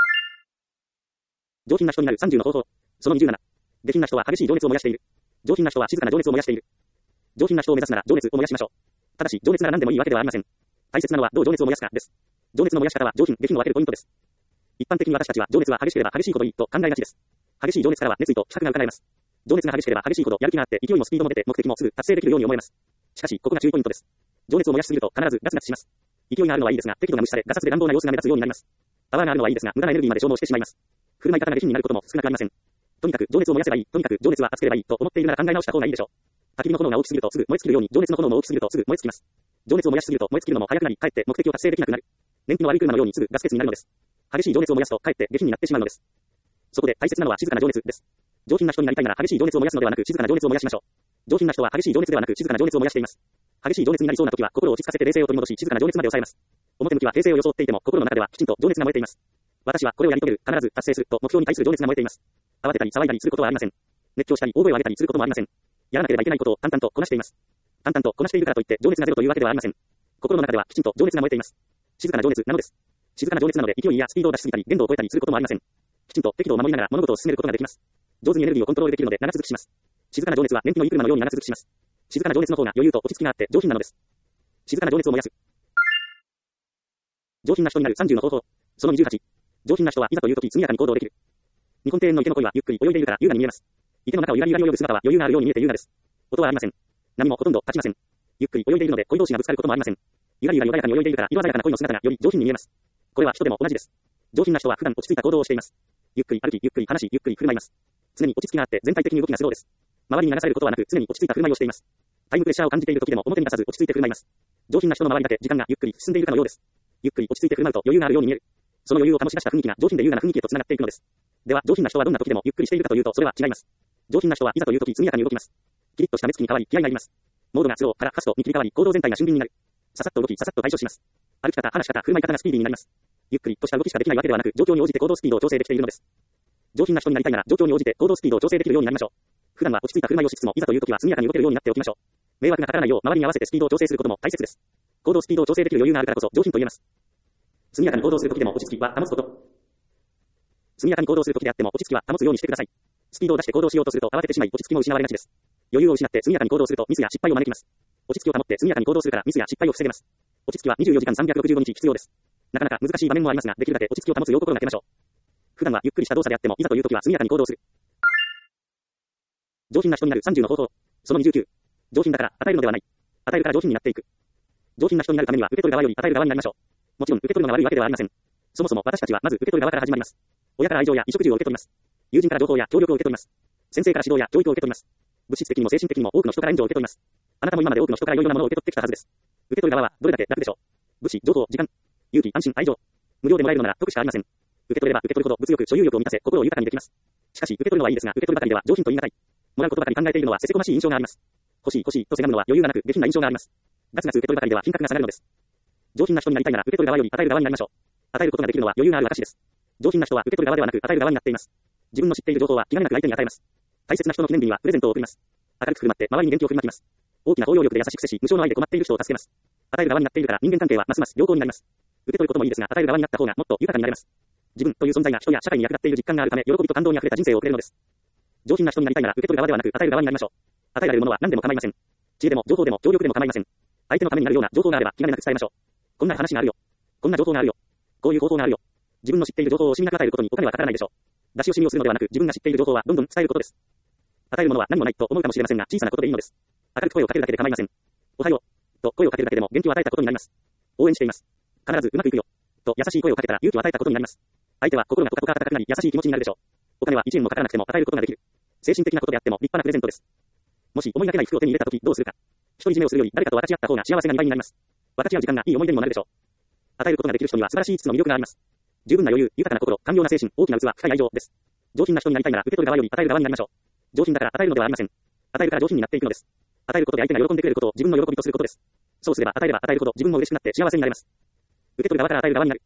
S1: 上品な人になる30の方法。その27。下品な人は激しい情熱を燃やしている。上品な人は静かな情熱を燃やしている。上品な人を目指すなら情熱を燃やしましょう。ただし情熱なら何でもいいわけではありません。大切なのはどう情熱を燃やすかです。情熱の燃やし方は上品、下品を分けるポイントです。一般的に私たちは情熱は激しければ激しいほどいいと考えがちです。激しい情熱からは熱意と気迫が伺えます。情熱が激しければ激しいほどやる気があって勢いもスピードも出て目的もすぐ達成できるように思えます。しかしここが注意ポイントです。情熱を燃やしすぎると必ずガツガツします。勢いがあるのはいいですが適度な無視されガサツで乱暴な様子が目立つようになります。パワーがあるのはいいですが無駄なエネルギーまで消耗してしまいます。振る舞い方が下品になることも少なくありません。とにかく情熱を燃やせばいい。とにかく情熱は熱ければいいと思っているなら考え直した方がいいでしょう。焚き火の炎が大きすぎるとすぐ燃え尽きるように情熱の炎も大きすぎるとすぐ燃え尽きます。情熱を燃やしすぎると燃え尽きるのも早くなりかえって目的を達成できなくなる。燃費の悪い車のようにすぐガス欠になるのです。激しい情熱を燃やすとかえって下品になってしまうのです。そこで大切なのは静かな情熱です。上品な人になりたいなら激しい情熱を燃やすのではなく静かな情熱を燃やしましょう。上品な人は激しい情熱ではなく静かな情熱を燃やしています。激しい情熱になりそうな時は心を落ち着かせて冷静を取り戻し静かな情熱まで抑えます。表向きは平静を装っていても心の中ではきちんと情熱が燃えています。私はこれをやり遂げる、必ず達成すると目標に対する情熱が燃えています。慌てたり騒いだりすることはありません。熱狂したり大声を上げたりすることもありません。やらなければいけないことを淡々とこなしています。淡々とこなしているからといって情熱がゼロというわけではありません。心の中ではきちんと情熱が燃えています。静かな情熱なのです。静かな情熱なので勢いやスピードを出しすぎたり限度を超えたりすることもありません。きちんと適度を守りながら物事を進めることができます。上手にエネルギーをコントロールできるので長続きします。静かな情熱は燃費のいい車のように長続きします。静かな情熱の方が余裕と落ち着きがあって上品なのです。静かな情熱を燃やす。上品な人になる30の方法。 その28、上品な人はいざという時速やかに行動できる。日本庭園の池の鯉はゆっくり泳いでいるから優雅に見えます。池の中をゆらりゆらり泳ぐ姿は余裕があるように見えて優雅です。音はありません。波もほとんど立ちません。ゆっくり泳いでいるので鯉同士がぶつかることもありません。ゆらゆら穏やかに泳いでいるから色鮮やかな鯉の姿がより上品に見えます。これは人でも同じです。上品な人は普段落ち着いた行動をしています。ゆっくり歩き、ゆっくり話し、ゆっくり振る舞います。常に落ち着きがあって全体的に動きがスローです。周りに流されることはなく常に落ち着いた振る舞いをしています。タイムプレッシャーを感じている時でも表に出さず落ち着いて振る舞います。上品な人の周りだけ時間がゆっくり進んでいるかのようです。ゆっくり落ち着いて振る舞うと余裕があるように見える。その余裕を醸し出した雰囲気が上品で優雅な雰囲気へと繋がっていくのです。では上品な人はどんな時でもゆっくりしているかというとそれは違います。上品な人はいざという時速やかに動きます。キリッとした目つきに変わり気合になります。モードがスローからファストに切り替わり行動全体が俊敏になる。ささっと動きささっと対処します。歩き方、話し方、振る舞い方がスピーディーになります。ゆっくりとした動きしかできないわけではなく状況に応じて行動スピードを調整できているのです。上品な人になりたいなら状況に応じて行動スピードを調整できるようになりましょう。普段は落ち着いた振る舞いをしつつもいざという時は速やかに動けるようになっておきましょう。迷惑がかからないよう周りに合わせてスピードを調整することも大切です。行動スピードを調整できる余裕があるからこそ上品と言えます。速やかに行動する時でも落ち着きは保つこと。速やかに行動する時であっても落ち着きは保つようにしてください。スピードを出して行動しようとすると慌ててしまい落ち着きも失われがちです。余裕を失って速やかに行動するとミスや失敗を招きます。落ち着きを保って速やかに行動するからミスや失敗を防げます。落ち着きは24時間365日必要です。なかなか難しい場面もありますが、できるだけ落ち着きを保つよう心がけましょう。普段はゆっくりした動作であってもいざという時は速やかに行動する。上品な人になる30の方法。その29。上品だから与えるのではない。与えるから上品になっていく。上品な人になるためには受け取る側より与える側になりましょう。もちろん受け取るのが悪いわけではありません。そもそも私たちはまず受け取る側から始まります。親から愛情や衣食住を受け取ります。友人から情報や協力を受け取ります。先生から指導や教育を受け取ります。物質的にも精神的にも多くの人から援助を受け取ります。あなたも今まで多くの人から良いようなものを受け取ってきたはずです。受け取る側はどれだけ楽でしょう。物資、情報、時間、勇気、安心、愛情。無料でもらえるのなら得しかありません。受け取れば受け取るほど物欲、所有欲を満たせ、心を豊かにできます。しかし受け取るのはいいですが、受け取るばかりでは上品と言い難い。もらうことばかり考えているのはせせこましい印象があります。欲しい欲しいとせがむのは余裕がなく下品な印象があります。ガツガツ受け取るばかりでは品格が下がるのです。上品な人になりたいなら受け取る側より与える側になりましょう。与えることができるのは余裕がある証です。上品な人は受け取る側ではなく与える側になっています。自分の知っている情報は気兼ねなく相手に与えます。大切な人の記念日にはプレゼントを送ります。明るく振る舞って周りに元気を振りまきます。大きな包容力で優しく接し、無償の愛で困っている人を助けます。与える側になっているから人間関係はますます良好になります。受け取ることもいいですが、与える側になった方がもっと豊かになれます。自分という存在が人や社会に役立っている実感があるため、喜びと感動に溢れた人生を送れるのです。上品な人になりたいなら受け取る側ではなく与える側になりましょう。与えられるものは何でも構いません。知恵でも情報でも協力でも構いません。相手のためになるような情報があれば気兼ねなく伝えましょう。こんな話があるよ。こんな情報があるよ。こういう方法があるよ。自分の知っている情報を惜しみなく与えることにお金はかからないでしょう。出し惜しみをするのではなく、自分が知っている情報はどんどん伝えることです。与えるものは何もないと思うかもしれませんが、小さなことでいいのです。明るく声をかけるだけで構いません。おはようと声をかけるだけでも元気を与えたことになります。応援しています。必ずうまくいくよと優しい声をかけたら勇気を与えたことになります。相手は心がポカポカ温かくなり優しい気持ちになるでしょう。お金は1円もかからなくても与えることができる。精神的なことであっても立派なプレゼントです。もし思いがけない服を手に入れたときどうするか。独り占めをするより誰かと分かち合った方が幸せが2倍になります。分かち合う時間がいい思い出にもなるでしょう。与えることができる人には素晴らしい5つの魅力があります。十分な余裕、豊かな心、寛容な精神、大きな器、深い愛情です。上品な人になりたいなら受け取る側より与える側になりましょう。上品だから与えるのではありません。与えるから上品になっていくのです。与えることで相手が喜んでくれることを自分の喜びとすることです。そうすれば与えれば与えるほど自分も嬉しくなって幸せになれます。受け取る側から与える側になる。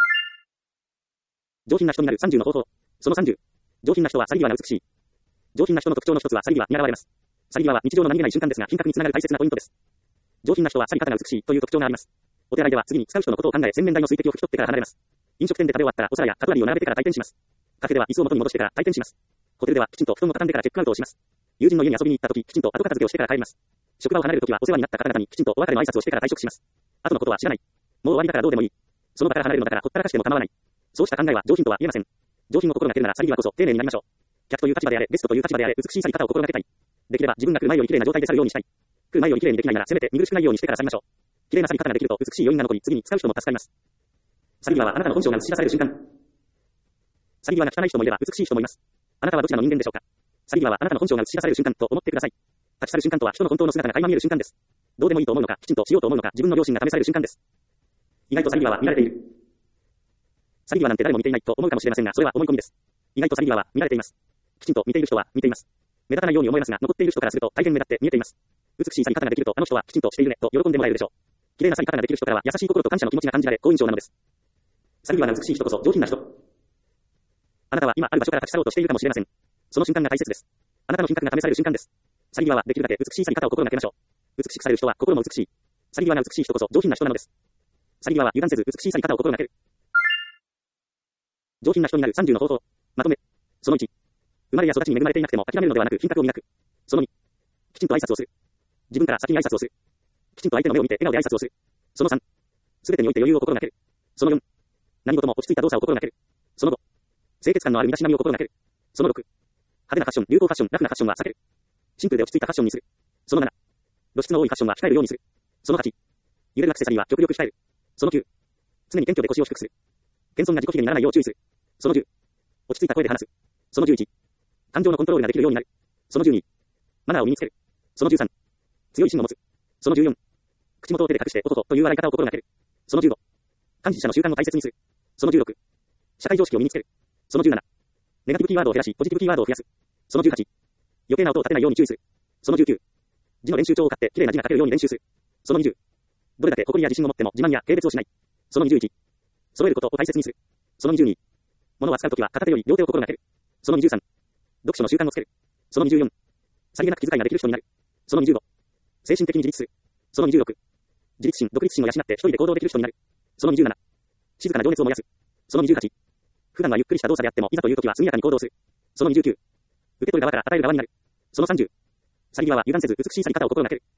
S1: 上品な人になる30の方法。その30。上品な人は去り際が美しい。上品な人の特徴の一つは去り際に現れます。去り際は日常の何気ない瞬間ですが品格につながる大切なポイントです。上品な人は去り方が美しいという特徴があります。お手洗いでは次に使う人のことを考え洗面台の水滴を拭き取ってから離れます。飲食店で食べ終わったらお皿やカトラリーを並べてから退店します。カフェでは椅子を元に戻してから退店します。ホテルではきちんと布団を畳んでからチェックアウトをします。友人の家に遊びに行った時きちんと後片付けをしてから帰ります。職場を離れる時はお世話になった方々にきちんとお別れの挨拶をしてから退職します。後のことは知らない。もう終わりだからどうでもいい。その場から離れるのだからほったらかしても構わない。そうした考えは上品とは言えません。上品を心がけるなら去り際こそ丁寧になりましょう。客という立場であれ、ゲストという立場であれ、美しい去り方を心がけたい。できれば自分が来る前より綺麗な状態で去るようにしたい。来る前より綺麗にできないならせめて見苦しくないようにしてから去りましょう。綺麗な去り方ができると美しい余韻が残り次に使う人も助かります。去り際はあなたの本性が映し出される瞬間。去り際が汚い人もいれば美しい人もいます。あなたはどちらの人間でしょうか。去り際はあなたの本性が映し出される瞬間と思ってください。立ち去る瞬間とは人の本当の姿が垣間見える瞬間です。どうでもいいと思うのか、きちんとしようと思うのか、自分の良心が試される瞬間です。意外と去り際は見られている。去り際なんて誰も見ていないと思うかもしれませんが、それは思い込みです。意外と去り際は見られています。きちんと見ている人は見ています。目立たないように思えますが、残っている人からすると大変目立って見えています。美しい去り方ができると、あの人はきちんとしているねと喜んでもらえるでしょう。綺麗な去り方ができる人からは優しい心と感謝の気持ちが感じられ、好印象なのです。去り際が美しい人こそ上品な人。あなたは今ある場所から立ち去ろうとしているかもしれません。その瞬間が大切です。あなたの品格が試される瞬間です。去り際はできるだけ美しい去り方を心がけましょう。美しくされる人は心も美しい。去り際が美しい人こそ上品な人なのです。去り際は油断せず美しい去り方を心がける。上品な人になる30の方法。まとめ。その1。生まれや育ちに恵まれていなくても諦めるのではなく品格を磨く。その2。きちんと挨拶をする。自分から先に挨拶をする。きちんと相手の目を見て笑顔で挨拶をする。その3。すべてにおいて余裕を心がける。その4。 何事も落ち着いた動作を心がける。その5、清潔感のある身だしなみを心がける。その6、派手なファッション、流行ファッション、ラフなファッションは避ける。シンプルで落ち着いたファッションにする。その7、露出の多いファッションは控えるようにする。その8、揺れるアクセサリーは極力控える。その9、常に謙虚で腰を低くする。謙遜な自己卑下にならないよう注意する。その10、落ち着いた声で話す。その11、感情のコントロールができるようになる。その12、マナーを身につける。その13、強い芯を持つ。その14、口元を手で隠して男という笑い方を心がける。その15、幹事者の習慣を大切にする。その16、社会常識を身につける。その17、ネガティブキーワードを減らし、ポジティブキーワードを増やす。その18、余計な音を立てないように注意する。その19、字の練習帳を買って綺麗な字が書けるように練習する。その20、どれだけ誇りや自信を持っても自慢や軽蔑をしない。その21、揃えることを大切にする。その22、物を扱うときは片手より両手を心がける。その23、読書の習慣をつける。その24、さりげなく気遣いができる人になる。その25、精神的に自立する。その26、自立心、独立心を養って一人で行動できる人になる。その27、静かな情熱を燃やす。その28、普段はゆっくりした動作であってもいざというときは速やかに行動する。その29、受け取る側から与える側になる。その30、去り際は油断せず美しい去り方を心がける。